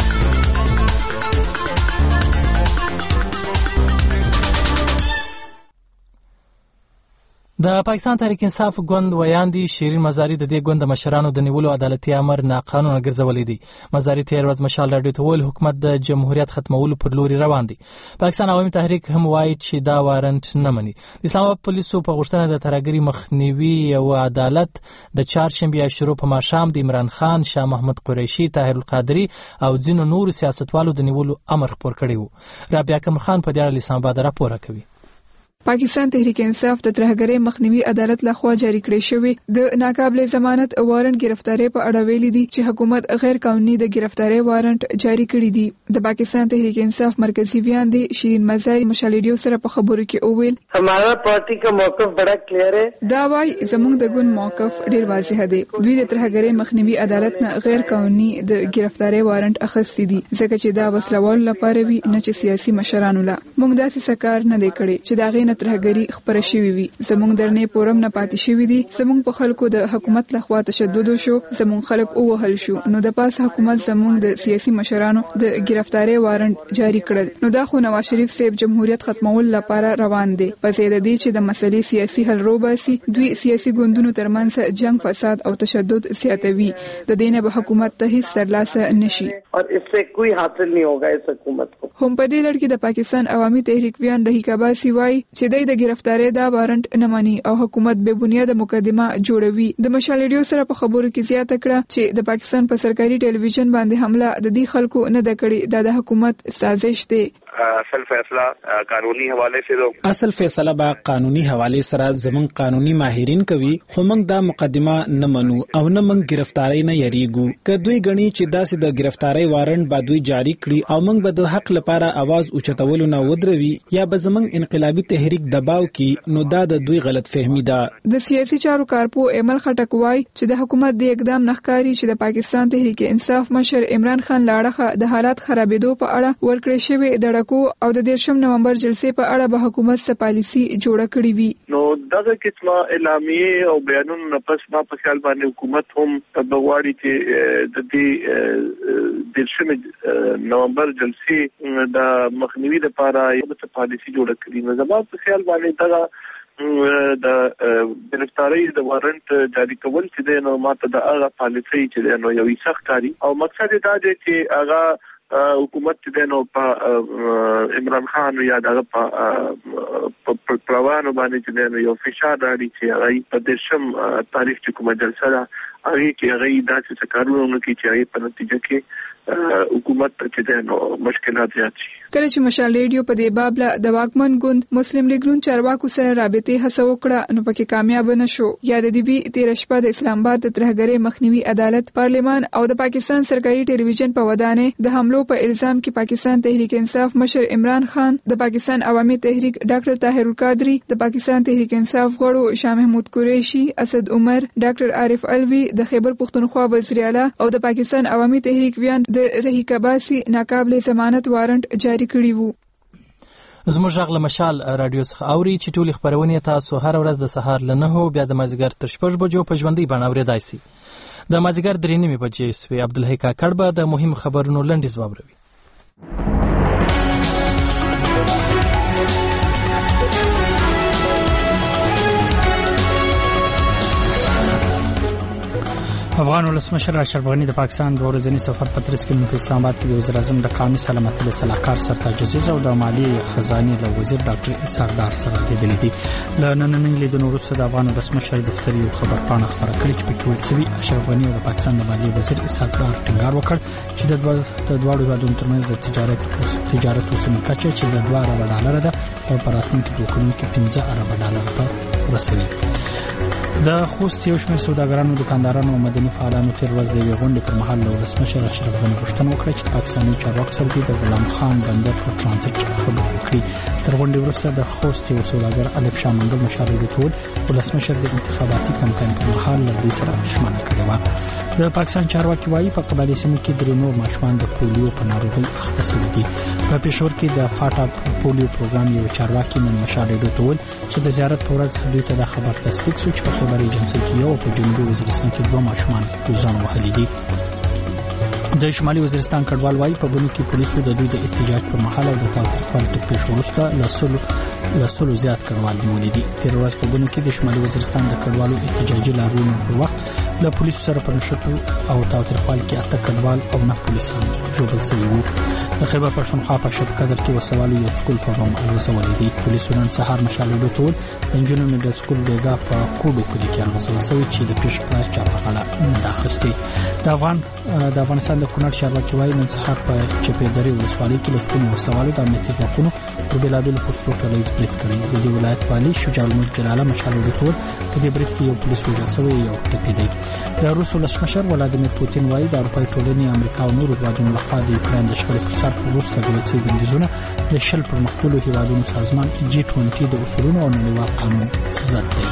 د پاکستان تحریک انصاف ګوند ویاندي شیرین مزاری د دې ګوند مشرانو د نیولو عدالتي امر ناقانونه ګرځولې دي. مزاری تیر ورځ مشال راډیو ته ویل حکومت د جمهوریت ختمولو پر لوري روان دي. پاکستان عوامي تحریک هم وایي چې دا وارنټ نه مني. د اسلام آباد پولیسو په غوښتنه د ترهګرۍ مخنیوي او عدالت د چهارشنبه شروع په ماښام د عمران خان، شاه محمود قریشي، طاهر القادری او ځینو نورو سیاستوالو د نیولو امر خپور کړی و. رابعه کمر خان په دې اړه اسلام آباد راپور کوي. پاکستان تحریک انصاف د ترهګرۍ مخنیوي عدالت لخوا جاری کړی شوی د ناقابل ضمانت وارنټ گرفتاری په اړه ویلي دي چې حکومت غیر قانوني د گرفتاری وارنټ جاری کړی دی. د پاکستان تحریک انصاف مرکزی ویاندي شیرین مزاری مشال ریډیو سره په خبرو کې اوویل ہمارا پارٹی کا موقف بڑا کلیئر ہے. دا وايي زموږ د ګوند موقف ډیر واضح دی. دوی د ترهګرۍ مخنیوي عدالت نه غیر قانوني د گرفتاری وارنټ اخیستی دي ځکه چې دا وسلوال لپاره وی نه چې سیاسي مشرانو لا موږ داسې سکار نه دی کړی چې دا غي نه ترهګرۍ خبره شوی وي. زموږ درنې پورم نه پاتې شوی دي. زموږ په خلکو د حکومت لخوا تشدد شو. زموږ خلک اوهل شو. نو د پاس حکومت زموږ د سیاسي مشرانو د گرفتاری وارنټ جاری کړل. نو دا خو نواز شریف صاحب جمهوریت ختمول لپاره روان دي. په زیاده دي چې د مسلې سیاسي حل روباسي دوی سیاسي ګوندونو ترمنځ جنگ فساد او تشدد زیاتوي. د دینه به حکومت ته هیڅ ترلاسه نشي اور اس سے کوئی حاصل نہیں ہوگا اس حکومت کو. هم په دې لړ کې د پاکستان عوامي تحریک ویان رهیق عباسی وایي چې د گرفتاری دا وارنټ نه مانی او حکومت به بنیاد مقدمه جوړوي. د مشال ریډیو سره په خبرو کې زیاته کړه چې د پاکستان په سرکاري ټلویزیون باندې حمله د دې خلکو نه د کړي دا د حکومت سازش دی. اصل فیصله قانوني حواله سره اصل فیصله با قانوني حواله سره زمون قانوني ماهرین کوي خو موږ دا مقدمه نه منو او نه موږ گرفتاری نه یریګو. کدوې غني چې داسې د گرفتاری وارنټ با دوی جاری کړي او موږ به د حق لپاره आवाज اوچتولو نه ودروي یا به زمون انقلابی تحریک دباو کی نو دا د دوی غلط فهمی ده. د سیاسي چارو کارپو ایمل خټک وای چې د حکومت د اقدام نخکاری چې د پاکستان تحریک انصاف مشر عمران خان لاړه د حالات خرابېدو په اړه ورکړې شوی د مرکو او د دیرشم نومبر جلسې په اړه به حکومت څه پالیسي جوړه کړې وي. نو دغه قسمه اعلامیه او بیانونه پس ما په خیال باندې حکومت هم بغواړي چې د دې دیرشم نومبر جلسې د مخنیوي لپاره یو څه پالیسي جوړه کړي. نو زما په خیال باندې دغه د گرفتاری د وارنت جاری کول چې د نو ماته د هغه پالیسي چې نو یو سخت کاری او مقصد دا دی چې هغه حکومت د نو په عمران خان یا دغه په پروانو باندې چې نو یو فشار راځي چې هغه په دیشم تاریخ چې کومه جلسه ده هغه کې هغه داسې کارونه کوي چې هغه په نتیجه کې حکومت چې نو مشکلات زیات شي. کله چې مشال ریډیو په دې باب له د واکمن ګوند مسلم لیگ ګوند چارواکو سره رابطه هڅه وکړه نو پکې کامیاب نشو. یا د دې بي تیر شپه د اسلام آباد د ترهګرۍ مخنیوي عدالت پارلمان او د پاکستان سرکاري ټلویزیون په ودانې د حملو په الزام کې پاکستان تحریک انصاف مشر عمران خان، د پاکستان عوامي تحریک ډاکټر طاهر القادری، د پاکستان تحریک انصاف غړو شاه محمود قریشي، اسد عمر، ډاکټر عارف الوی، د خیبر پختونخوا وزیر اعلی او د پاکستان عوامي تحریک ویان د رحیق عباسی ناقابل ضمانت وارنټ جاری کړی وو. زموږ غږ له مشال رادیو څخه اوري چې ټولې خبرونه تاسو هر ورځ د سهار له نهو بیا د مازیګر تر شپږ بجو په ژوندۍ بڼه اورېدای شئ. د مازیګر درې نیمې بجې سوې عبدالحی کاکړ به د مهم خبرونو لنډیز واوروي. افغان ولسمشر اشرف غنی د پاکستان د ورځني سفر په ترڅ کې په اسلام آباد کې د وزیر اعظم د قومي سلامتۍ د سلاکار سرتاج عزیز او د مالیې خزانه له وزیر ډاکټر اسحاق ډار سره لیدل دي. له نننۍ لیدنو وروسته د افغان ولسمشر دفتر یو خبر پاڼه خبره کړې چې پکې ویل شوی اشرف غنی او د پاکستان د مالیې وزیر اسحاق ډار ټینګار وکړ چې د دوه هیوادونو ترمنځ د تجارت او تجارت اوسنۍ کچه چې د دوه ارب ډالر ده او په راتلونکي دوه کلونو کې پنځه ارب ډالر ته رسیدي. د خوست یو شمېر سوداګرانو، دکاندارانو او مدني فعالانو تیر ورځ د یوې غونډې پر مهال له ولسمشر اشرف غني غوښتنه وکړه چې پاکستاني چارواکو سره د غلام خان بندر په ترانزیت خبرې وکړي. تر غونډې وروسته د خوست یو سوداګر الف شاه منګل مشال ریډیو ولسمشر د انتخاباتي کمپاین پر مهال له دوی سره ژمنه کړې وه. د پاکستان چارواکي وايي په قبایلي سیمو کې درې نور ماشومان د پولیو په ناروغۍ اخته شوي دي. په پېښور کې د فاټا پولیو پروګرام یو چارواکي نن مشال ریډیو ته وویل چې د زیارت په ورځ دوی ته دا خبر تصدیق شو چې په خبري ایجنسي کې یو په جنوبي وزیرستان کې دوه ماشومان ځان وهلي دي. د شمالي وزیرستان کډوال وايي په بونو کې پولیسو د دوی د احتجاج پر مهال او د تاوتریخوالي ټک پیښ وروسته لسلو لسلو زیات کډوال نیولي دي. تیر ورځ په بونو کې د شمالي وزیرستان د کډوالو احتجاجي لاریون پر وخت له پولیسو سره په نښتو او تاوتریخوالي کې اته کډوال او نه پولیسان ژوبل شوي وو. د خیبر پښتونخوا په شب قدر کې وسوالو یو سکول په بم الوځولي دي. پولیسو نن سهار مشال ډوټول د انجونو میډل سکول بیګا په کوډو کلی کې الوځول شوی چې د پیښې په چا په غاړه نه داخستي. د افغان د افغانستان د کونړ چارواکي وايي نن سهار په چپېدرې ولسوالۍ کې لسګونو وسوالو د امنیتي ځواکونو په بېلابېلو پوسټو ټولیز برید کړی. د دې ولایت والي شجاع الملک جلاله مشال ډوټول په دې برید کې یو پولیس وژل شوی یو ټپي دی. د روس ولسمشر ولادیمیر پوتین وايي د اروپایي ټولنې امریکا او نورو هیوادونو لخوا د یوکرين د شخړې پر سر وروسته د وڅې بندیزونه د شل پرمختللو هیوادونو سازمان جی عشرين د اصولونو او نړیوال قانون ضد دی.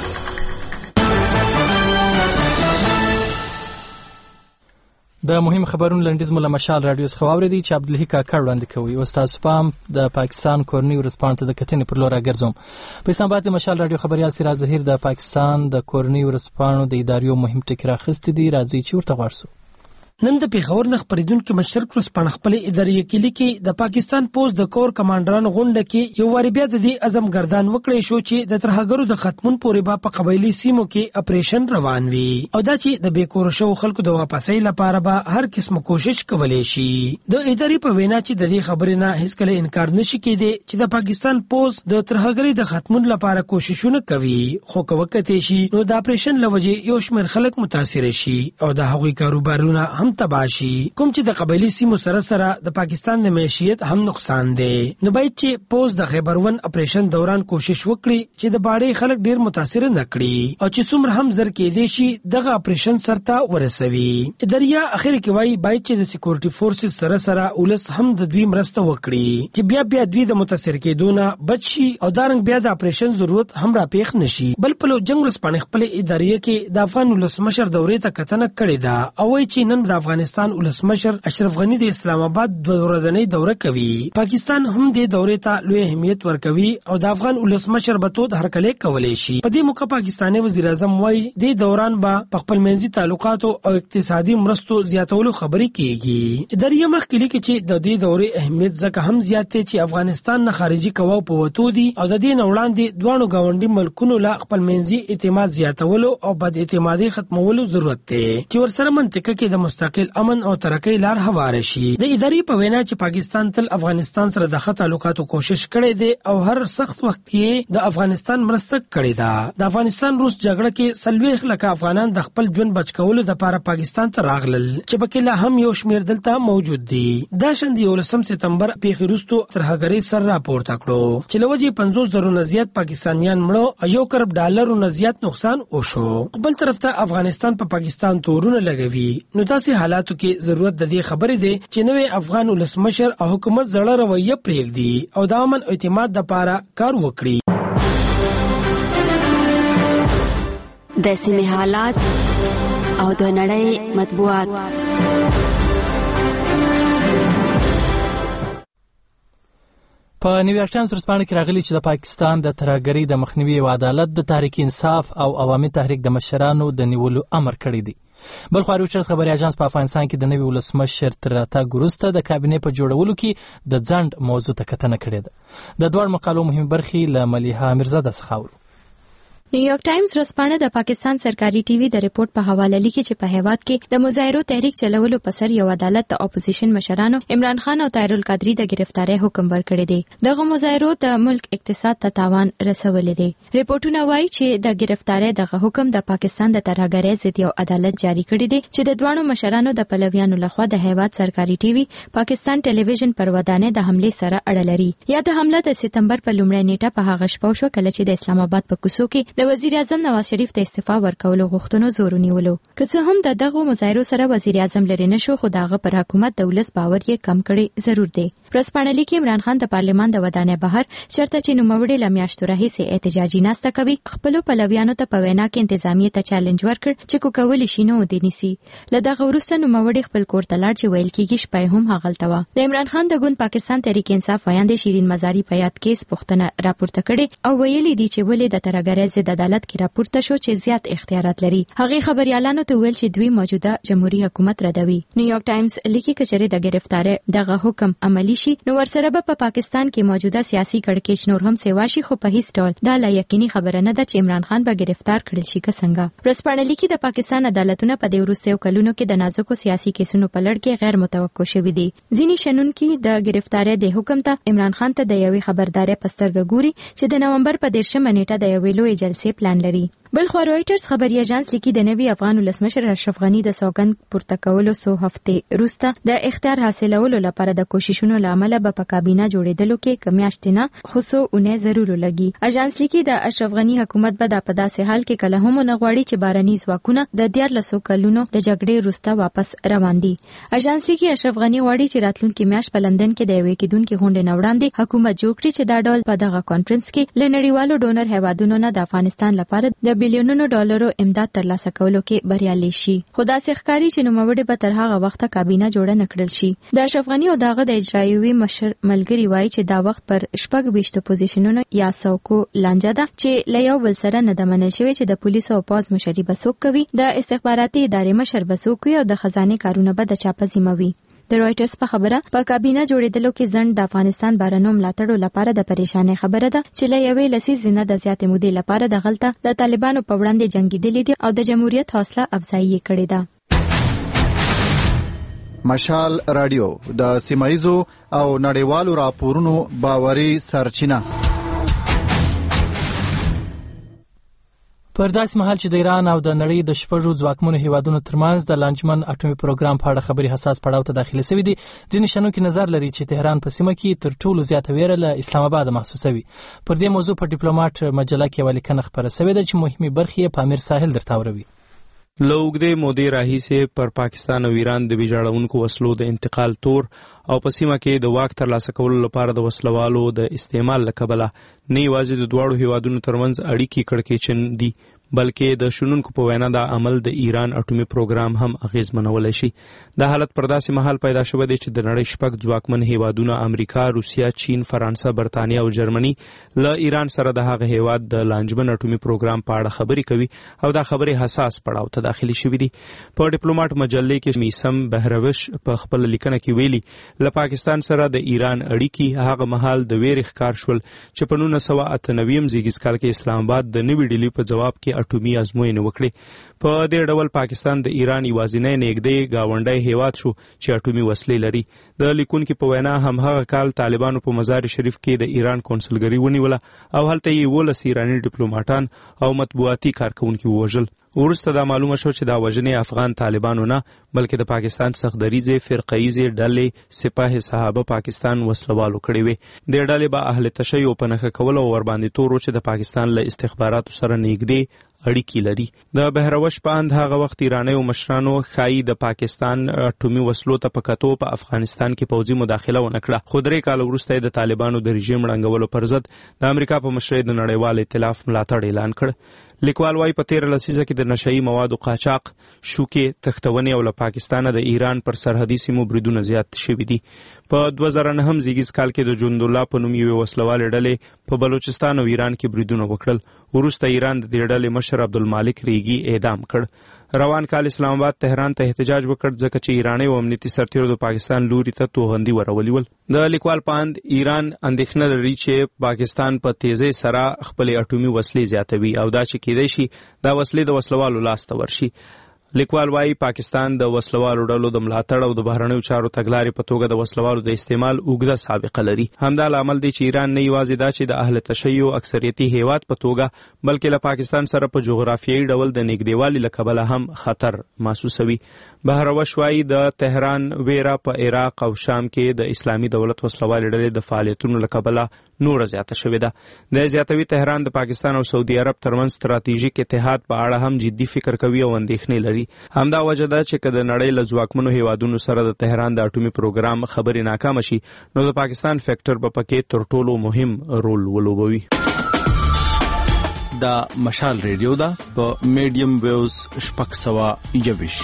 د مهم خبرونو لنډیز مو له مشال رادیو څخه واورېدی چې عبدالحی کاکړ وړاندې کوي. او ستاسو پام د پاکستان کورنۍ ورځپاڼې ته د کتنې پر لور راګرځوم. په اسلام آباد کې مشال رادیو خبريال سراج ظهیر د پاکستان د کورنۍ ورځپاڼو د ادارو مهم ټکي راخستې دي. راځي چې ورته غواړو. نن د پیښور نه خبرېدونکو مشرک ورځپاڼه خپل ادارې کې لیکي د پاکستان پوز د کور کمانډرانو غونډه کې یو واری بیا د دې عزم ګردان وکړي شو چې د ترهګرو د ختمون پورې با په قبایلی سیمو کې اپریشن روان وي او دا چې د بیکور شو خلکو د واپسۍ لپاره به هر قسمه کوشش کولای شي. د ادارې په وینا چې د دې خبرې نه هیڅ کله انکار نشي کېدی چې د پاکستان پوز د ترهګرۍ د ختمون لپاره کوششونه کوي، خو کوکته شي نو د اپریشن لوجه یو شمېر خلک متاثر شي او د هغوی کاروبارونه هم تباشي، کوم چې د قبایلی سیمو سره سره د پاکستان د معیشت هم نقصان دی. نو باید چې پوز د خیبر ون اپریشن دوران کوشش وکړي چې د باړې خلک ډیر متاثر نه کړي او چې څومره هم زر کې دی شي دغه اپریشن سرته ورسوي. اداریا اخر کې وایي باید چې د سکیورټي فورسز سره سره ولس هم د دوی مرسته وکړي چې بیا بیا دوی د متاثر کېدو نه بچ شي او دارنګ بیا د اپریشن ضرورت هم را پیښ نشي. بل په جنگ ورسپانې خپل ادارې کې د افغان ولسمشر دورې ته کتنه کړې ده او وایي چې نن د د افغانستان ولسمشر اشرف غنی د اسلام آباد دوه ورځنۍ دوره کوي. پاکستان هم د دورې ته لوی اهمیت ورکوي او د افغان ولسمشر به تود هرکلی کولی شي. په دې موقع پاکستاني وزیر اعظم وايي د دوران به په خپل منځي تعلقاتو او اقتصادي مرستو زیاتولو خبرې کیږي. ادارې مخکې لیکي چې د دې دورې اهمیت ځکه هم زیات دی چې افغانستان نه خارجي قواو په وتو دي او د دې نه وړاندې دواړو ګاونډي ملکونو له خپل منځي اعتماد زیاتولو او بد اعتمادي ختمولو ضرورت دی چې ورسره منطقه کې د مستقل امن او ترقۍ لار هواره شي. د ادارې په وینا چې پاکستان تل افغانستان سره د ښه تعلقاتو کوشش کړی دی او هر سخت وخت کې د افغانستان مرسته کړې ده. د افغانستان روس جګړه کې څلوېښت لکه افغانان د خپل ژوند بچ کولو لپاره پاکستان ته راغلل چې پکې لا هم یو شمېر دلته موجود دي. دا شند یولسم سپتمبر پیښې وروسته ترهګرۍ سر راپورته کړو چې له وجې پنځوس زرو نه زیات پاکستانیان مړه او یو کرب ډالرو نه زیات نقصان وشو. بل طرف ته افغانستان په پا پاکستان تورونه لګوي. نو داسې حالاتو کې ضرورت د دې خبرې دی چې نوې افغان ولسمشر او حکومت زړه رویه پرېږدي او د امن او اعتماد لپاره کار وکړي. د سیمې حالات او د نړۍ مطبوعات. په نیویارک ټایمز ورځپاڼه کې راغلي چې د پاکستان د ترهګرۍ د مخنیوي او عدالت د تحریک انصاف او عوامي تحریک د مشرانو د نیولو امر کړی دی. بل خو رویټرز خبري اژانس په افغانستان کې د نوي ولسمشر تر راتګ وروسته د کابینې په جوړولو کې د ځنډ موضوع ته کتنه کړې ده. د دوه مقالو مهمه برخې له ملیحه میرزاده څخه اورو. نیویارک ټایمز ورځپاڼه د پاکستان سرکاري ټي وي د ریپورت په حواله لیکي چې په هیواد کې د مظاهرو تحریک چلولو په سر یو عدالت د اپوزیشن مشرانو عمران خان او طاهر القادری د گرفتاری حکم ورکړی دی. دغه مظاهرو د ملک اقتصاد ته تاوان رسولی دی. ریپورتونه وایي چې د گرفتاری دغه حکم د پاکستان د ترهګرۍ ضد یو عدالت جاری کړی دی چې د دوه مشرانو د پلویانو لخوا د هیواد سرکاري ټي وي پاکستان ټلویزیون پر ودانۍ د حمله سره اړه لري. یا د حمله د سپتمبر په لومړۍ نیټه په هغه شپه شو کله چې د اسلام آباد په کوڅو کې د وزیر اعظم نواز شریف د استعفا ورکولو غوښتنو زور ونیولو. که څه هم د دغه مظاهرو سره وزیر اعظم لري نشو خو دغه پر حکومت د ولس باور یې کم کړي ضرور دی. ورځپاڼه لیکي عمران خان د پارلمان د ودانۍ بهر چرته چې نوموړي له میاشتو راهیسې احتجاجي ناسته کوي خپل پلویانو ته په وینا کې انتظامیه ته چیلنج ورکړ چې کو کولی شي نو د نیسی. له دغه وروسته نوموړي خپل کور ته لاړ چې ویل کېږي شپه هم هغلته و. د عمران خان د ګوند پاکستان تحریک انصاف ویاندې شیرین مزاری په یاد کیس پوښتنه راپورته کړي او ویلي دي چې ولې د ترهګرۍ ضد عدالت کې راپورته شو چې زیات اختیارات لري. هغه خبريالانو ته ویل چې دوی موجوده جمهوریت حکومت ردوي. نیویارک ټایمز لیکي کچره د گرفتاری دغه حکم عملی شي نو ورسره به په پاکستان کې موجوده سیاسي کړکېچ نور هم سیوا شي خو په هیڅ ډول دا لا یقیني خبره نه ده چې عمران خان به گرفتار کړل شي که څنګه. ورځپاڼه لیکي د پاکستان عدالتونه په دې وروستیو کلونو کې د نازکو سیاسي کیسونو په لړ کې غیر متوقع شوي دي. ځینې شنونکي د گرفتاری د حکم ته عمران خان ته د یوې خبرداري پسترګ ګوري چې د نومبر په دیرشمه نیټه د یوې لوی جلسې پلان لري. بل خو رویټرز خبري اژانس لیکي د نوي افغان ولسمشر اشرف غنی د سوګند پورته کولو سو هفته روسته د اختیار حاصلولو لپاره د کوششونو لامل به په کابینه جوړېدلو کې کمیاشتنه خصو اونې ضرور لګي. اژانس لیکي د اشرف غنی حکومت به د پداسې حال کې کله هم نه غواړي چې بارني ځواکونه د دیار لسو کلونو د جګړې روسته واپس روان دي. اژانس لیکي اشرف غنی غواړي چې راتلونکي میاشت په لندن کې د یوې کېدونکو غونډې نه وړاندې حکومت جوړ کړي چې دا ډول په دغه کانفرنس کې لنړیوالو ډونر هیوادونو نه د افغانستان لپاره د بلیونونو ډالرو امداد ترلاسه کولو کې بریالي شي. خدا سي ښکاری چې نوموړي به تر هغه وخته کابینه جوړه نکړل شي. د اشرف غنی او دغه د اجرایوي مشر ملګری وایي چې دا وخت پر شپږ ویشت پوزیشنونو یا سوکو لانجه ده چې له یو بل سره نه د منل شوی چې د پولیسو او پوز مشري بسوک کوي د استخباراتي ادارې مشر بسوک وي او د خزانه کارونه به د چاپه ذموي. د رویټرز په خبره په کابینه جوړېدلو کې ځنډ د افغانستان بارنو ملاتړو لپاره د پریشانۍ خبره ده چې له یوې لسیزې نه د زیاتې مودې لپاره د غلطه د طالبانو په وړاندې جنگیدلې دي او د جمهوریت حوصله افزایي کړې ده. مشال رادیو د سیمایزو او نړیوالو راپورونو باوري سرچینه. پر داسې مهال چې د ایران او د نړۍ د شپږو ځواکمنو هیوادونو ترمنځ د لانجمن اټومي پروګرام په اړه خبري حساس پړاو ته داخله شوې دي، ځینې شنونکي نظر لري چې تهران په سیمه کې تر ټولو زیاته ویره له اسلام آباد محسوسوي. پر دې موضوع په ډیپلوماټ مجله کې یوه لیکنه خپره شوې ده چې مهمې برخې یې په امیر ساحل درته اوروي. له اوږدې مودې راهیسې پر پاکستان او ایران د ویجاړونکو وسلو د انتقال تور او په سیمه کې د واک ترلاسه کولو لپاره د وسلوالو د استعمال له کبله نه یوازې د دواړو هیوادونو ترمنځ اړیکې کړکېچن دي بلکې د شنونکو په وینا دا عمل د ایران اټومي پروګرام هم اغیزمنولی شي. دا حالت پر داسې مهال پیدا شوی دی چې د نړۍ شپږ ځواکمن هیوادونه امریکا، روسیه، چین، فرانسه، برتانیا او جرمني له ایران سره د هغه هیواد د لانجمن اټومي پروګرام په اړه خبرې کوي او دا خبرې حساس پړاو ته داخلي شوې دي. په ډیپلوماټ مجلې کې میسم بهروش په خپل لیکنه کې ویلي له پاکستان سره د ایران اړیکې هغه مهال د ویرې ښکار شول چې په نولس سوه اته نوي زیږیز کال کې اسلام آباد د نوې ډیلي په جواب کې اټومي ازموینې وکړې. په دې ډول پاکستان د ایران یوازینی نږدې ګاونډی هیواد شو چې اټومي وسلې لري. د لیکونکو په وینا همهغه کال طالبانو په مزار شریف کې د ایران کونسلګري ونیوله او هلته یې ولس ایرانی ډیپلوماټان او مطبوعاتي کارکونکي ووژل. وروسته دا معلومه شو چې دا وژنې افغان طالبانو نه بلکې د پاکستان سختدریزې فرقه‌ایزې ډلې سپاه صحابه پاکستان وسلوالو کړې وې. دې ډلې به اهل تشیع په نښه کول او ورباندې تور چې د پاکستان له استخباراتو سره نږدې اړیکې لري. د بهروش په اند هغه وخت ایرانیو مشرانو ښایي د پاکستان اټومي وسلو ته په کتو په افغانستان کې پوځي مداخله ونه کړه، خو درې کاله وروسته د طالبانو د رژیم ړنګولو پر ضد د امریکا په مشرۍ د نړیوال ائتلاف ملاتړ اعلان کړ. لیکوال وايي په تیره لسیزه کې د نشهیي موادو قاچاق، شوکې، تښتونې او له پاکستانه د ایران پر سرحدي سیمو بریدونه زیات شوي دي. په دوه زره نهم زیږیز کال کې د جندالله په نوم یوې وسلوالې ډلې په بلوچستان او ایران کې بریدونه وکړل. وروسته ایران د دې ډلې مشر عبدالمالک ریګي اعدام کړ. روان کال اسلام آباد تهران ته احتجاج وکړ ځکه چې ایرانی او امنیتي سرتیرو د پاکستان لوري ته توغندي ورولي ول. د لیکوال پاند ایران اندېښنه لري چې پاکستان په تیزی سره خپل اټومي وسلې زیاتوي او دا چې کېدای شي دا وسلې د وسلوالو لاس ته ورشي. لیکوال وايي پاکستان د وسلوالو ډلو د ملاتړ او د بهرنیو چارو تګلارې په توګه د وسلوالو د استعمال اوږده سابقه لري. همدا لامل دی چې ایران نه یوازې دا چې د اهل تشیع اکثریتي هیواد په توګه بلکې له پاکستان سره په جغرافیایي ډول د نږدېوالي له کبله هم خطر محسوسوي. بهروش وايي د تهران ویره په عراق او شام کې د اسلامي دولت وسلوالې ډلې د فعالیتونو له کبله نور زیاته شوې ده. د زیاتوي تهران د پاکستان او سعودي عرب ترمنځ ستراتیژیک اتحاد په اړه هم جدي فکر کوي او اندېښنې لري. همدا وجه ده چې که د نړۍ له ځواکمنو هیوادونو سره د تهران د اټومي پروګرام خبرې ناکامه شي نو د پاکستان فیکټر به پکې تر ټولو مهم رول ولوبوي. دا مشال ریډیو ده په میډیم ویوز شپږ سوه یویش.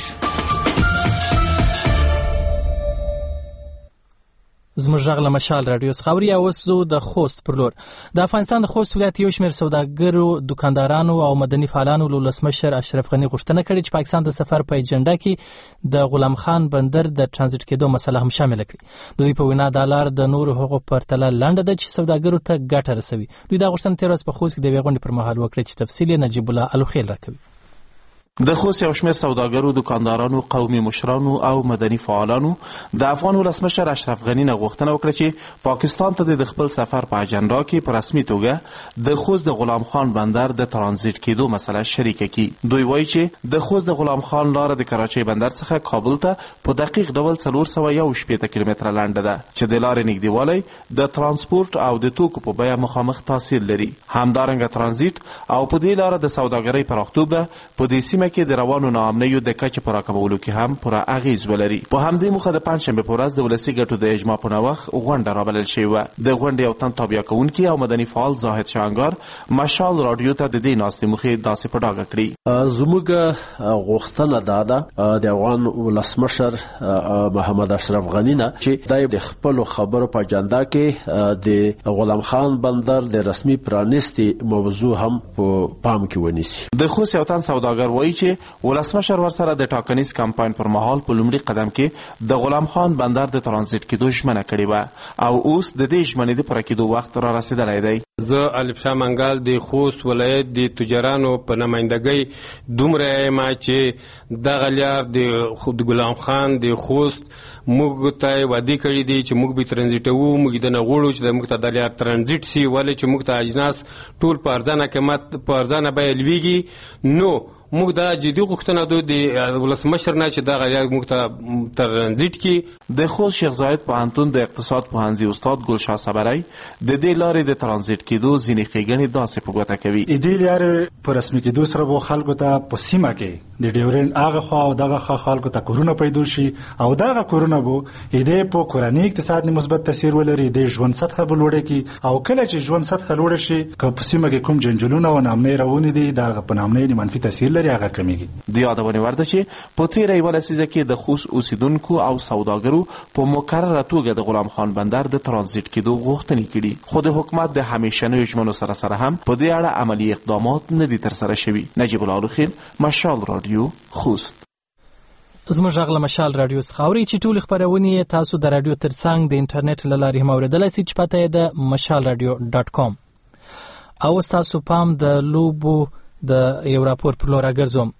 زموږ غږ له مشال راډیو څخه اوري. اوس زه د خوست پر لور د افغانستان د خوست ولایت یو شمېر سوداګرو، دکاندارانو او مدني فعالانو له ولسمشر اشرف غني غوښتنه کړې چې پاکستان د سفر په ایجنډا کې د غلام خان بندر د ترانزیت کېدو مسله هم شامل کړي. دوی په وینا دا لار د نورو حقوقو پرتله لنډه ده چې سوداګرو ته ګټه رسوي. دوی دا غوښتنه تېره ورځ په خوست کې د یوې غونډې پر مهال وکړه چې تفصیل یې نجیب الله الوخیل راکوي. د خوست یو شمېر سوداګرو، دکاندارانو، قومي مشرانو او مدني فعالانو د افغان ولسمشر اشرف غني نه غوښتنه وکړه چې پاکستان ته د خپل سفر په اجنډا کې په رسمي توګه د خوست د غلام خان بندر د ترانزیت کېدو مسله شریکه کړي. دوی وایي چې د خوست د غلام خان لاره د کراچۍ بندر څخه کابل ته په دقیق ډول څلور سوه یو شپېته کیلومتره لنډه ده چې د لارې نږدېوالی د ترانسپورت او د توکو په بیه مخامخ تاثیر لري. همدارنګه ترانزیت او په دې لاره د سوداګرۍ پراختوب به په دې سیمه کې د روانو ناامنیو د کچې په راکمولو کې هم پوره اغیز ولري. په همدې موخه د پنجشنبې په ورځ د ولسي ګټو د اجماع په نوښت غونډه رابلل شوې وه. د غونډې یو تن تابع کوونکي او مدني فعال زاهد شانګار مشال راډیو ته د دې ناستې موخې داسې په ډاګه کړي. زموږ غوښتنه دا ده د افغان ولسمشر محمد اشرف غني نه چې د خپلو خبرو په اجنډا کې د غلام خان بندر د رسمي پرانیستي موضوع هم په پام کې ونیسي. د خوست یو تن سوداګر وایي چې ولسمشر ورسره د ټاکنیز کمپاین پر مهال په لومړي قدم کې د غلام خان بندر د ترانزیت کېدو ژمنه کړې وه او اوس د دې ژمنې د پوره کېدو وخت را رسېدلی دی. زه الف شاه منګال د خوست ولایت د تجارانو په نمایندګۍ دومره یم چې دغه لار د غلام خان د خوست موږ ته وعده کړې دي چې موږ به ترانزیټوو. موږ د نه غواړو چې موږ ته د لار ترانزیټ سي، ولې چې موږ ته اجناس ټول په ارزانه قیمت په ارزانه بیه لویږي. نو موږ دا جدي غوښتنه ده د ولسمشر نه چې دغه لار موږ ته ترانزیټ کړي. د خوست شیخ زاید پوهنتون د اقتصاد پوهنځي استاد ګلشاه صبری د دې لارې د ترانزیټ کېدو ځینې ښېګڼې داسې په ګوته کوي. د دې لارې په رسمي کېدو سره به خلکو ته په سیمه کې د ډیورند هغه خوا او دغه خلکو ته کورونه پیدا شي او دغه کورونه بو اېدې په کورنۍ اقتصاد نه مثبت تاثیر ولري، د ژوند سطح به لوړه کی او کله چې ژوند سطح لوړه شي که په سیمه کې کوم جنجالونه او نامنۍ روانې دي دغه په نامنۍ منفي تاثیر لري، هغه کمیږي. د یادونه ورده چې په تیره یوه لسیزه کې د خوست اوسیدونکو او سوداګرو په مکرره توګه د غلام خان بندر د ترانزیت کېدو غوښتنې کړي، خو د حکومت د همیشنیو ژمنو سره سره هم په دې اړه عملي اقدامات نه دي ترسره شوي. نجیب الله الخیل، مشال رادیو، خوست. زموږ غږ له مشال رادیو څخه اورئ چې ټولې خپرونې تاسو د رادیو ترڅنګ د انټرنیټ له لارې هم اورېدلی سئ چې پته یې د مشال رادیو ډاټ کام. او ستاسو پام د لوبو د یو راپور پر لور راګرځوم.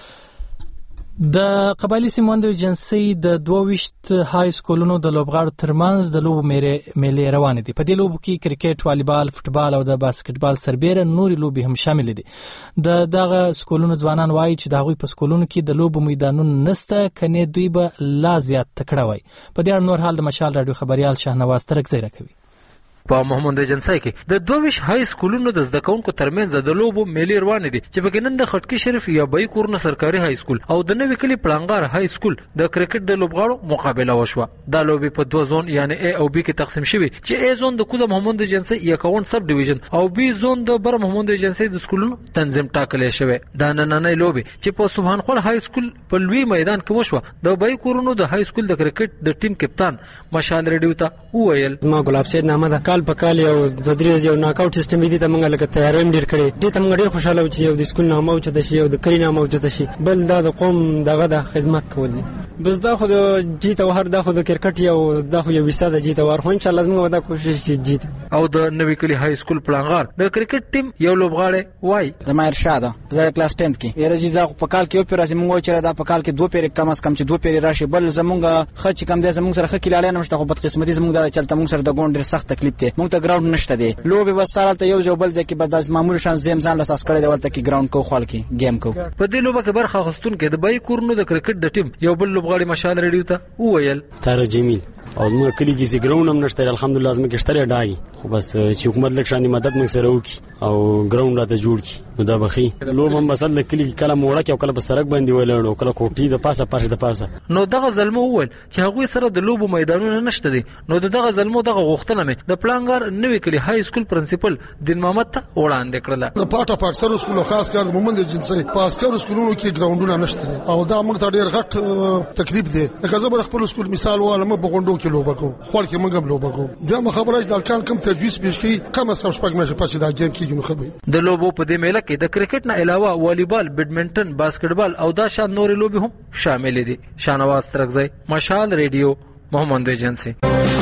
د قبایلي سیموندو ایجنسۍ د دوه ویشت های سکولونو د لوبغاړو ترمنځ د لوبو میلې روانې دي. په دې لوبو کې کرکټ، والیبال، فوټبال او د باسکټبال سربیره نورې لوبې هم شامل دي. د دغه سکولونو ځوانان وایي چې د هغوی په سکولونو کې د لوبو میدانونه نشته، کنې دوی به لا زیات تکړه وای. په دې اړه نور حال د مشال راډیو خبريال شاهنواز ترکزی راکوي. په محمد ایجنسۍ کې د دوه ویشت های سکولونو د زده کوونکو ترمنځ د لوبو میلې روانې دي چې پکې نن د خټکي شریف یا بای کورنه سرکاري های سکول او د نوې کلي پړانګار های سکول د کرکټ د لوبغاړو مقابله وشوه. دا لوبې په دوه زون یعنی A او B کې تقسیم شوي چې A زون د کوزه محمد ایجنسۍ یکاون سب ډیویژن او B زون د بر محمد ایجنسۍ د سکولونو تنظیم ټاکلې شوی. دا نننۍ لوبې چې په سبحان خور های سکول په لوی میدان کې وشوه، د بای کورونو د های سکول د کرکټ د ټیم کپتان مشال ریډیو ته وویل: ما ګلاب سید نامه ده، کال په کال یو د درې یو ناک اوټ سیستم دي ته موږ لکه تیاری هم ډیر کړی دي، ته موږ ډیر خوشاله و چې یو د سکول نامه او چې د شي یو د کلی نامه او چې د شي بل دا د قوم دغه د خدمت کول دي. بس دا خو د جیت او هر دا خو د کرکټ یو دا خو یو وساده جیت او خو ان شاء الله موږ ودا کوشش جیت. او د نوې کلی های سکول پړانګار د کرکټ ټیم یو لوبغاړی وای: د مایر شاده زه کلاس ټینت کې یره جیزا په کال کې یو پیر راځي موږ چې دا په کال کې دوه پیر کم از کم چې دوه پیر راشي، بل زمونږ خچ کم دي زمونږ سره خکیلاله نشته، خو بد قسمتي زمونږ دا چلته موږ سره د ګوند ډیر سخت تکلیف دی، موږ ته ګراوند نشته دی. لوبي وساله ته یو ځو بل ځکه به د معمول شان زم ځان لاساس کړی دی ولته کې ګراوند کو خپل کې گیم کو. په دې لوبه کې برخه اخیستون کې د بای کورنو د کرکټ د ټیم یو بل لوبغاړي مشال ریډیو ته وویل: تار جمیل او موږ کلی کې سي ګراوند هم نشته، الحمدلله زموږ شتره ډای، خو بس چې حکومت لک شان مدد موږ سره وکي او ګراوند راته جوړ کی نو دا بخي لوب هم بسل کلی کله موړه کې او کله په سرک باندې ولړو کله کوټي د پاسه پاسه د پاسه. نو دغه ظلمو وویل چې هغه سره د لوبو میدانونه نشته دي. نو دغه ظلمو دغه غوښتنه مې د پلانګار نوې کلی های سکول پرنسپل دین محمد ته وړاندې کړله. د پاټه په اکثر سکولو خاص کار د مومند جنسي په اکثر سکولونو کې ګراوندونه نشته او دا موږ ته ډیر غټ تکلیف دی. لکه زه به خپل سکول مثال وایم، په غونډو کې لوبه کوم، خور کې موږ هم لوبه کوم. بیا مخابرات د کال کم تجویز پیش کړي کم سم شپږ مېشه پاتې دا گیم کېږي. نو خبري د لوبو په دې میله کې د کرکټ نه علاوه والیبال، بیډمنټن، باسکټبال او دا شان نورې لوبې هم شامل دي. شاهنواز ترکزی، مشال ریډیو، محمد ایجنسي.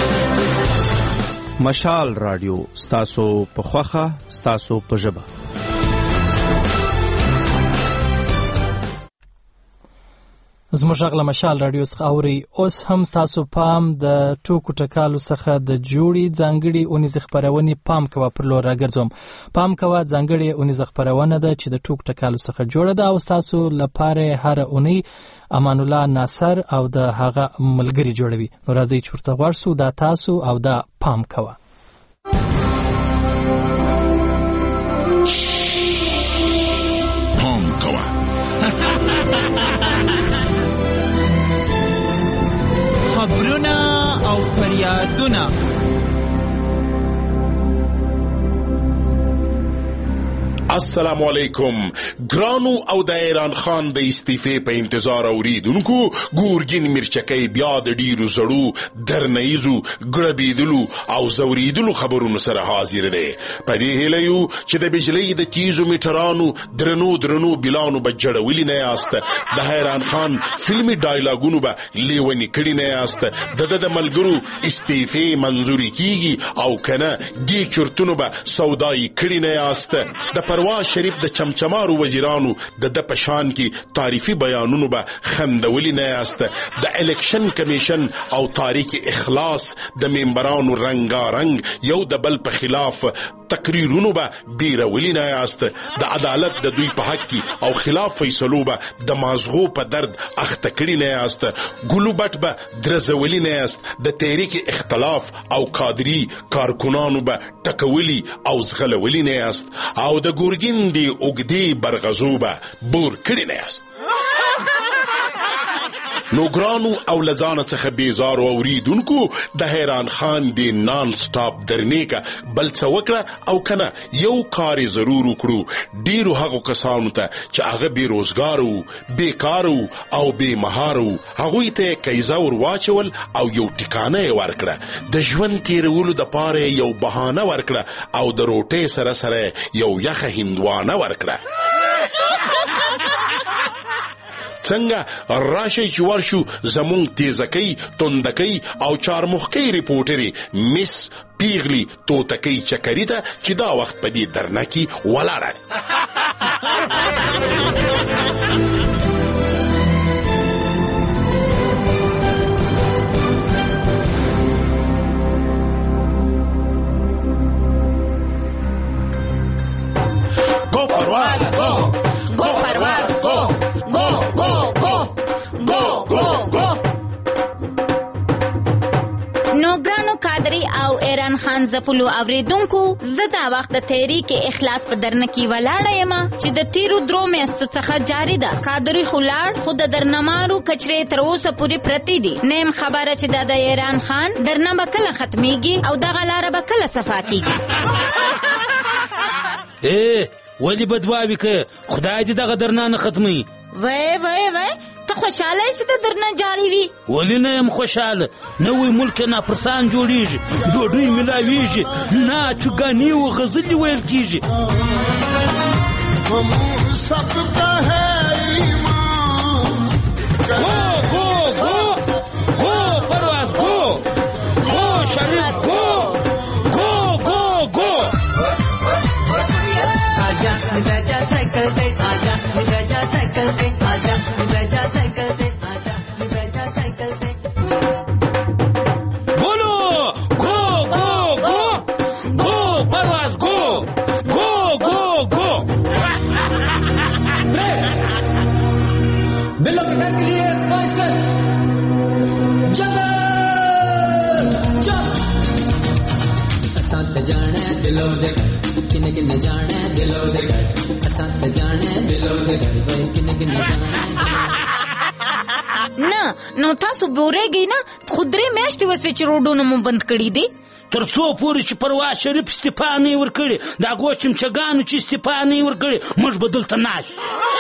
مشال رادیو ستاسو په خوخه ستاسو په ژبه. زموږ غږ له مشال راډیو څخه اورئ. اوس هم ستاسو پام د ټوکو ټکالو څخه د جوړې ځانګړې اونیزې خپرونې پام کوه پر لور راګرځوم. پام کوه ځانګړې اونیزه خپرونه ده چې د ټوکو ټکالو څخه جوړه ده او ستاسو لپاره هر اونۍ امان الله ناصر او د هغه ملګري جوړوي. نو راځئ چې ورته غوږ شو. دا تاسو او دا پام کوه. پام کوه. خبرونه او فریادونه السلام علیکم. ګرانو او د ایران خان د استعفې په انتظار اوریدونکو، ګورګین مرچکۍ بیا د ډیرو زړو درنیزو ګړبیدلو او زوریدلو خبرونو سره حاضر دی. په دې هیله یو چې د بجلی د تیزو میټرانو درنو درنو بلانو به جړولي نه یاست، د حیران خان فلمي ډایلاګونو به لیونی کړي نه یاست، د د ملګرو استعفې منظوري کیږي او کنه دې چرتونو به سودای کړي نه یاست، د پرواز شریف د چمچمارو وزیرانو د د پشان کې تعریفي بیانونو به خندولي نه یاست، د الیکشن کمیشن او تاریخ اخلاص د ممبرانو رنگارنګ یو د بل په خلاف تقریرونو به بیرولي نه یاست، د عدالت د دوی په حق کې او خلاف فیصلو به د مازغو په درد اخته کړي نه یاست، ګلو بټ به درزولي نه یاست، د تحریک اختلاف او کادری کارکنانو به ټکولي او زغلولي نه یاست، او د ګورګین دی اوګدی برغزو به بور کړي نه یاست. نو ګرانو او لزانه څخه بیزارو اوریدونکو د حیران خان دی نان سټاپ درنې کا بل څه وکړه او کنه یو کار ضرور وکړو. ډیرو هغو کسانو ته چې هغه بې روزګار وو، بیکار وو او بې مهار وو، هغوی ته کیزه ور واچول او یو ټکانه یې ورکړه. د ژوند تیرولو دپاره یو بهانه ورکړه او د روټۍ سره سره یو یخه هندوانه ورکړه. څنګه راشي چې ورشو زمونږ تیزکۍ، توندکۍ او چارمخکۍ ریپورټرې مس پیغلی توتکۍ چکري ته چې دا وخت په دې درنه کې ولاړه. گو پرواز گو، گو پرواز گو، گو گو گو گو گو گو. نو ګرانو قادری او ایران خان زپلو اوریدونکو، زه دا وخت د تحریک اخلاص په درنه کې ولاړه یم چې د تیرو درو میاشتو څخه جاری ده. قادری خو لاړ، خو د درنمارو کچرې تر اوسه پورې پرتې دي. نیم خبره چې دا د ایران خان درنه به کله ختمیږي او دغه لاره به کله صفا کیږي. ای ولی بدواوی که خدای دې دغه درنه نه ختمي. وای وای وای ته خوشاله یې چې د درنه جاری وي؟ ولی نه یم خوشاله. نوی ملک ناپرسان جوړیږي، ډوډۍ ملاویږي، ناچوګانې او غزلې ویل کیږي. گو گو گو گو پرواز گو، گو شریف گو، گو گو گو. बिल्लों के घर के लिए पैसे असां ते जाने दिलो दे घर, किने किने जाने दिलो दे घर, असां ते जाने दिलो दे घर, भाई किने किने जाने. نه نو تاسو بورېږئ نه، خو درې میاشتې وسوې چې روډونه مو بند کړي دي. تر څو پورې چې پرواز شریف استعفا نه ورکړي، د هغو چمچګانو چې استعفا نه ورکړي، موږ به دلته ناست.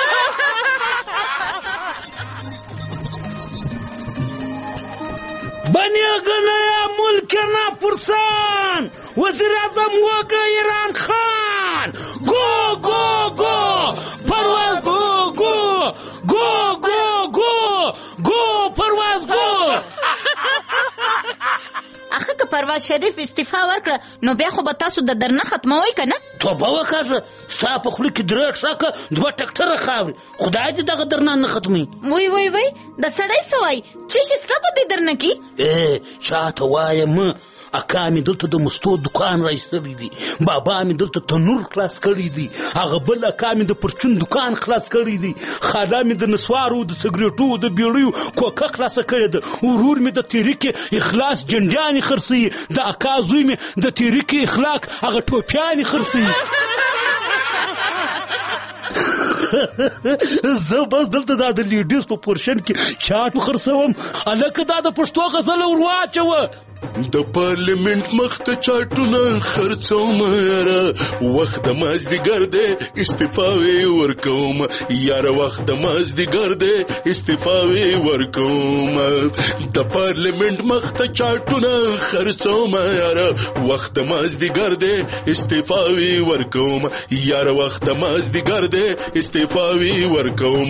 بنیگنه ملک ناپرسان، وزیر اعظم وگه ایران خان. گو گو گو پرواز گو، گو گو گو گو گو پرواز گو. اخه که پرواز شریف استعفا ورکړه نو بیا خو به تاسو د درنه ختموئ که نه؟ توبه وکړه، ستا په خوله کې درې ښکه دوه ټکټره خاورې، خدای دې دغه درنه نه ختموي. وای وای وای د سړی څه وایي؟ څه شي ستا په دې درنه کې؟ ای چاته وایم، اکا مې دلته د مستو دکان رایستلی دی، بابا مې دلته تنور خلاص کړی دی، هغه بل اکا مې د پرچون دکان خلاص کړی دی، خاله مې د نسوارو، د سګریټو، د بیړیو کوکه خلاصه کړې ده، ورور مې د تحریک اخلاص جنډیانې خرڅوي، د اکا زوی مې د تحریک اخلاق هغه ټوپیانې خرڅوي. زه بس دلته دا د لیډیز په پورشن کې چاټ خرڅوم، هلکه دا د پښتو غزله ور واچوه. د پارلیمنت مخ ته چاټونه خرڅوم یاره، وخت د مازدیګر دی استعفاوې ورکوم یاره، وخت د مازدیګر دی استعفاوې ورکوم. د پارلیمنت مخ ته چاټونه خرڅوم یاره، وخت د مازدیګر دی استعفاوې ورکوم یاره، وخت د مازدیګر دی استعفاوې ورکوم.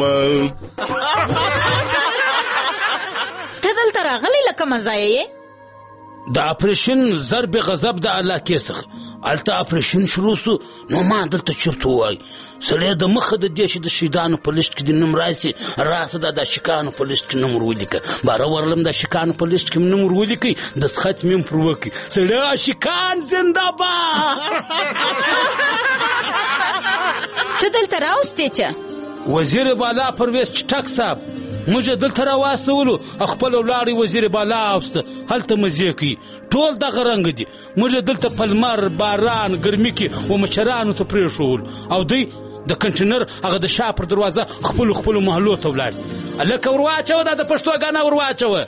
ته دلته راغلی لکه مزایه یې؟ د اپریشن ضرب غضب د علاقې څخه هلته اپریشن شروع سو، نو ما دلته چرته ووایي سړی د مخه د دې چې د شهیدانو په لیست کې د نوم راسي، راسه دا د عاشقانو په لیست کې نوم ور ولیکه، باره ورلم د عاشقانو په لیست کې نوم ور ولیکئ، دستخط مې هم پر وکړئ، سړی عاشقان زنده باد. ته دلته راوستې چې وزیر بالا پرویز چټک صاحب موږ دلته راواستولو، خپل ولاړې وزیر بالا اوسته، هلته مزې کوي، ټول دغه رنګ دي. موږ دلته په لمر، باران، ګرمي کې و مشرانو ته پرېښول او دوی د کنټینر هغه د شا پر دروازه خپلو خپلو محلو ته ولاړ سي. لکه ور واچوه دا د پښتو ګانا ور واچوه.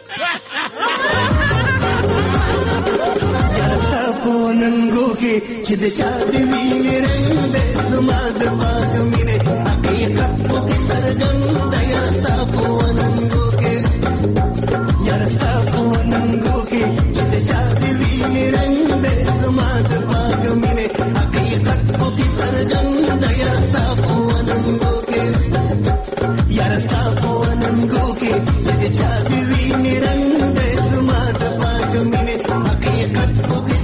په ننګو کې چې د چا د وینې رنګ دی زما د پاک مینې حقیقت پکې څرګند دی یاره ستا په ننګو کې یاره ستا په ننګو کې چې د چا د وینې رنګ دی زما د پاک مینې حقیقت پکې څرګند دی یاره ستا په ننګو کې یاره ستا په ننګو کې چې د چا د وینې رنګ دی زما د پاک مینې حقیقت پکې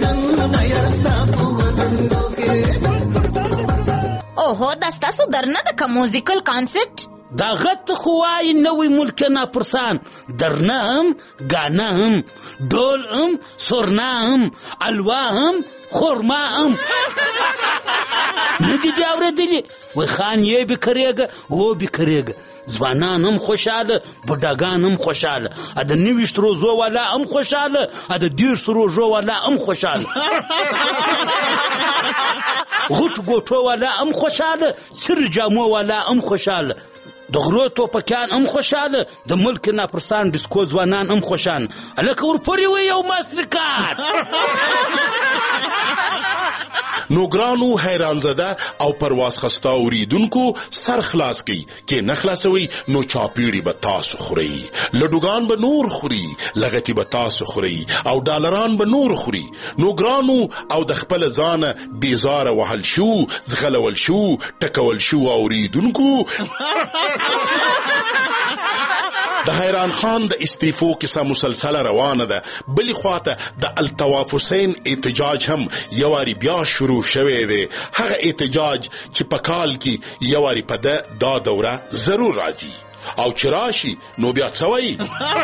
اوهو دا ستاسو درنه ده که موزیکل کانسرټ دا غت خو وایي نوی ملک ناپرسان درنه هم ګانا هم ډول هم سورنا هم الوا هم خورما هم نه دي دې اورېدلي وای خان یې بکرېږه و بکرېږه ځوانان هم خوشحاله بوډاګان هم خوشحاله ا د نویشت روزو والا هم خوشحاله ا د دېرش روزو والا هم خوشحاله غوټ ګوټو والا هم خوشحاله سر جامو والا هم خوشحاله د غرو توپکیان هم خوشحاله د ملک ناپرسان ډیسکو ځوانان هم خوشحاله هلکه ورپورې وی یو ماسترکارډ. نو ګرانو حیران زده او پرواز خسته اوریدونکو سر خلاص کړئ کې نه خلاصوي نو چاپیړي به تاسو خوري لډوګان به نور خوري لغتي به تاسو خوري او ډالران به نور خوري. نو ګرانو او د خپل ځانه بیزاره وهل شو زغلول شو ټکول شو اوریدونکو د حیران خان د استعفو کیسه مسلسله روانه ده. بلې خواته د الطواف حسین احتجاج هم یواري بیا شروع شوی دی. هغه احتجاج چې په کال کې یواري په ده دا دوره ضرور راځي او چې راشي نو بیا څه وایي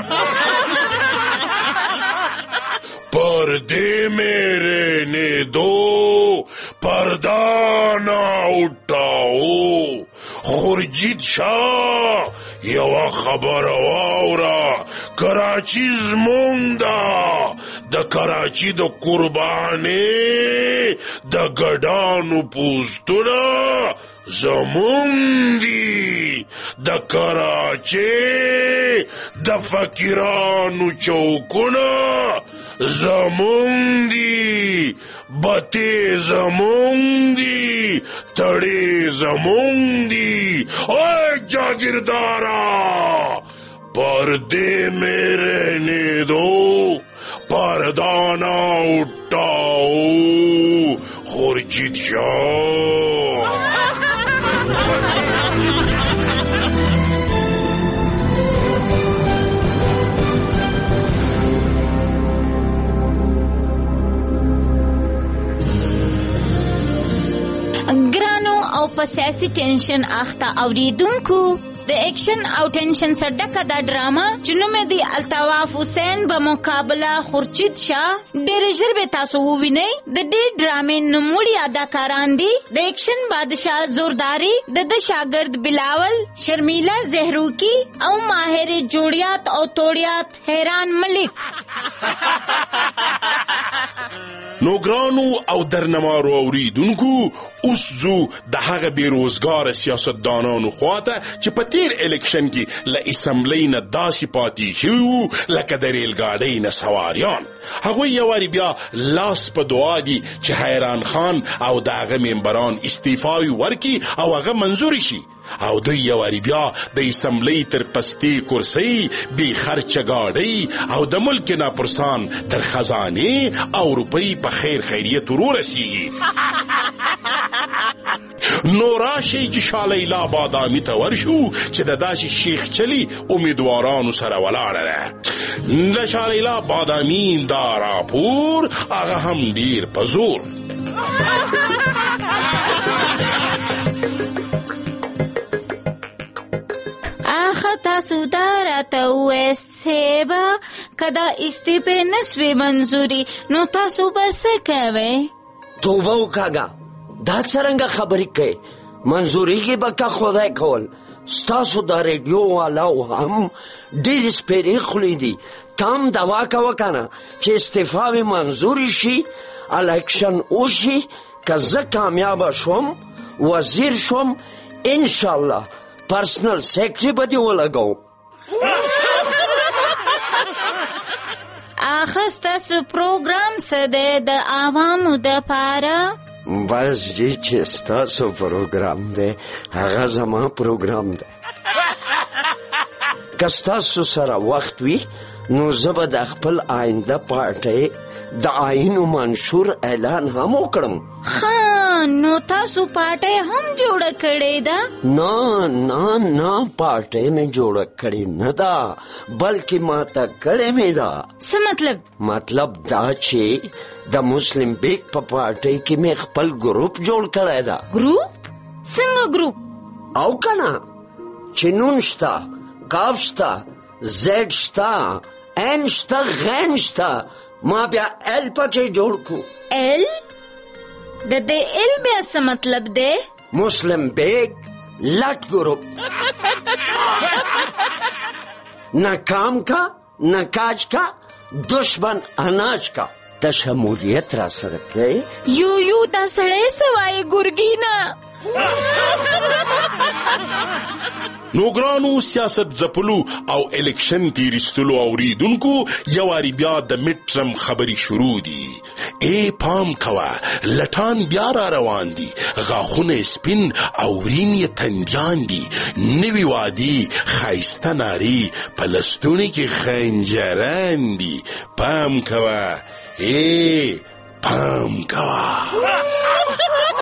पर्दे में रहने दो पर्दा ना उठाओ खुर्जीद शाह یوا خبر واورا کراچی زمونږ ده د کراچی د قربانې د ګډانو پوستونه زمونږ دي د کراچی د فقیرانو چوکونه زمونږ دي بته زمونږ دي تړې زمونږ دي اوه جاگیردارا पर्दे में रहने दो पर्दाना उठाओ खुर्जीद शाह. ګرانو او په سیاسي ټینشن اخته اوریدونکو د اکشن او ټینشن سره ډکه دا ډراما چې نوم یې د الطواف حسین په مقابله خورشید شاه ډېر ژر به تاسو ووینئ. د دې ډرامې نوموړي اداکاران دي د اکشن بادشاه زورداری د د شاګرد بلاول شرمیلا زهروکی او ماهر جوړیات او توړیات حیران ملک. نو ګرانو او درنمارو اوریدونکو اوس زو د هغه بیروزګار سیاستدانانو خواته چې په تیر الیکشن کې له اسمبلی نه داسې پاتې شوي وو لکه د ریل ګاډۍ نه سواریان. هغوی یواري بیا لاس په دعا دي چې حیران خان او د هغه ممبران استعفاوي ورکي او هغه منظور شي او دوی یواري بیا د اسمبلی تر پستې کرسۍ بې خرچه ګاډۍ او د ملک ناپرسان تر خزانې او روپۍ په خیر خیریت ورورسیږي. نو راشي چې شالیلا بادامي ته ورشو چې د داسې شیخ چلی امیدوارانو سره ولاړه ده. د شالیلا بادامي دا راپور هغه هم ډیر په زور. آخه تاسو دا راته ووایاست صیبه که دا استعفې نسوې منظوري نو تاسو به څه کوئ؟ توبه وکاږه دا څرنګه خبرې کوي منظوریږي به که خدای کول. ستاسو دا ریډیو والاو هم ډېرې سپېرې خولې دي. ته هم دوا کوه که نه چې استعفاوې منظورې شي الیکشن وشي که زه کامیابه شوم وزیر شوم انشاءالله پرسنل سیکرټري به دې ولګوم. اخه ستاسو پروګرام څه دی د عوامو دپاره؟ بس جی چې ستاسو پروګرام دی هغه زما پروګرام دی. که ستاسو سره وخت وي نو زه به د خپل آینده پارټۍ د آیینو منشور اعلان هم وکړم. ښه نو تاسو پارټۍ هم جوړه کړې ده؟ نه نه نه پارټۍ مې جوړه کړې نه ده بلکې ماته کړې مې ده. څه مطلب؟ مطلب دا چې د مسلم بیگ په پارټۍ کې مې خپل ګروپ جوړ کړی ده. ګروپ؟ څنګه ګروپ؟ او کنه چې نون شته، قاف شته، زیډ شته، این شته، غین شته، ما بیا ال پکې جوړ کو. ال؟ د دې ال بیا څه مطلب دی؟ مسلم بیگ لټ ګروپ. نه کام کا نه کاج کا دشمن اناج کا. د شمولیت را سره کوي. یو یو دا سړی څه وایي ګرګینه؟ نو ګرانو سیاست ځپلو او الیکشن تیریستلو اوریدونکو یواري بیا د میډ ټرم خبري شروع دي. ای پام کوه لټان بیا را روان دي، غاښونه سپین او ورین یې تنبیان دي، نوي وادي ښایسته ناري په لستوڼي کې خنجران دي. پام کوه ای پام کوه.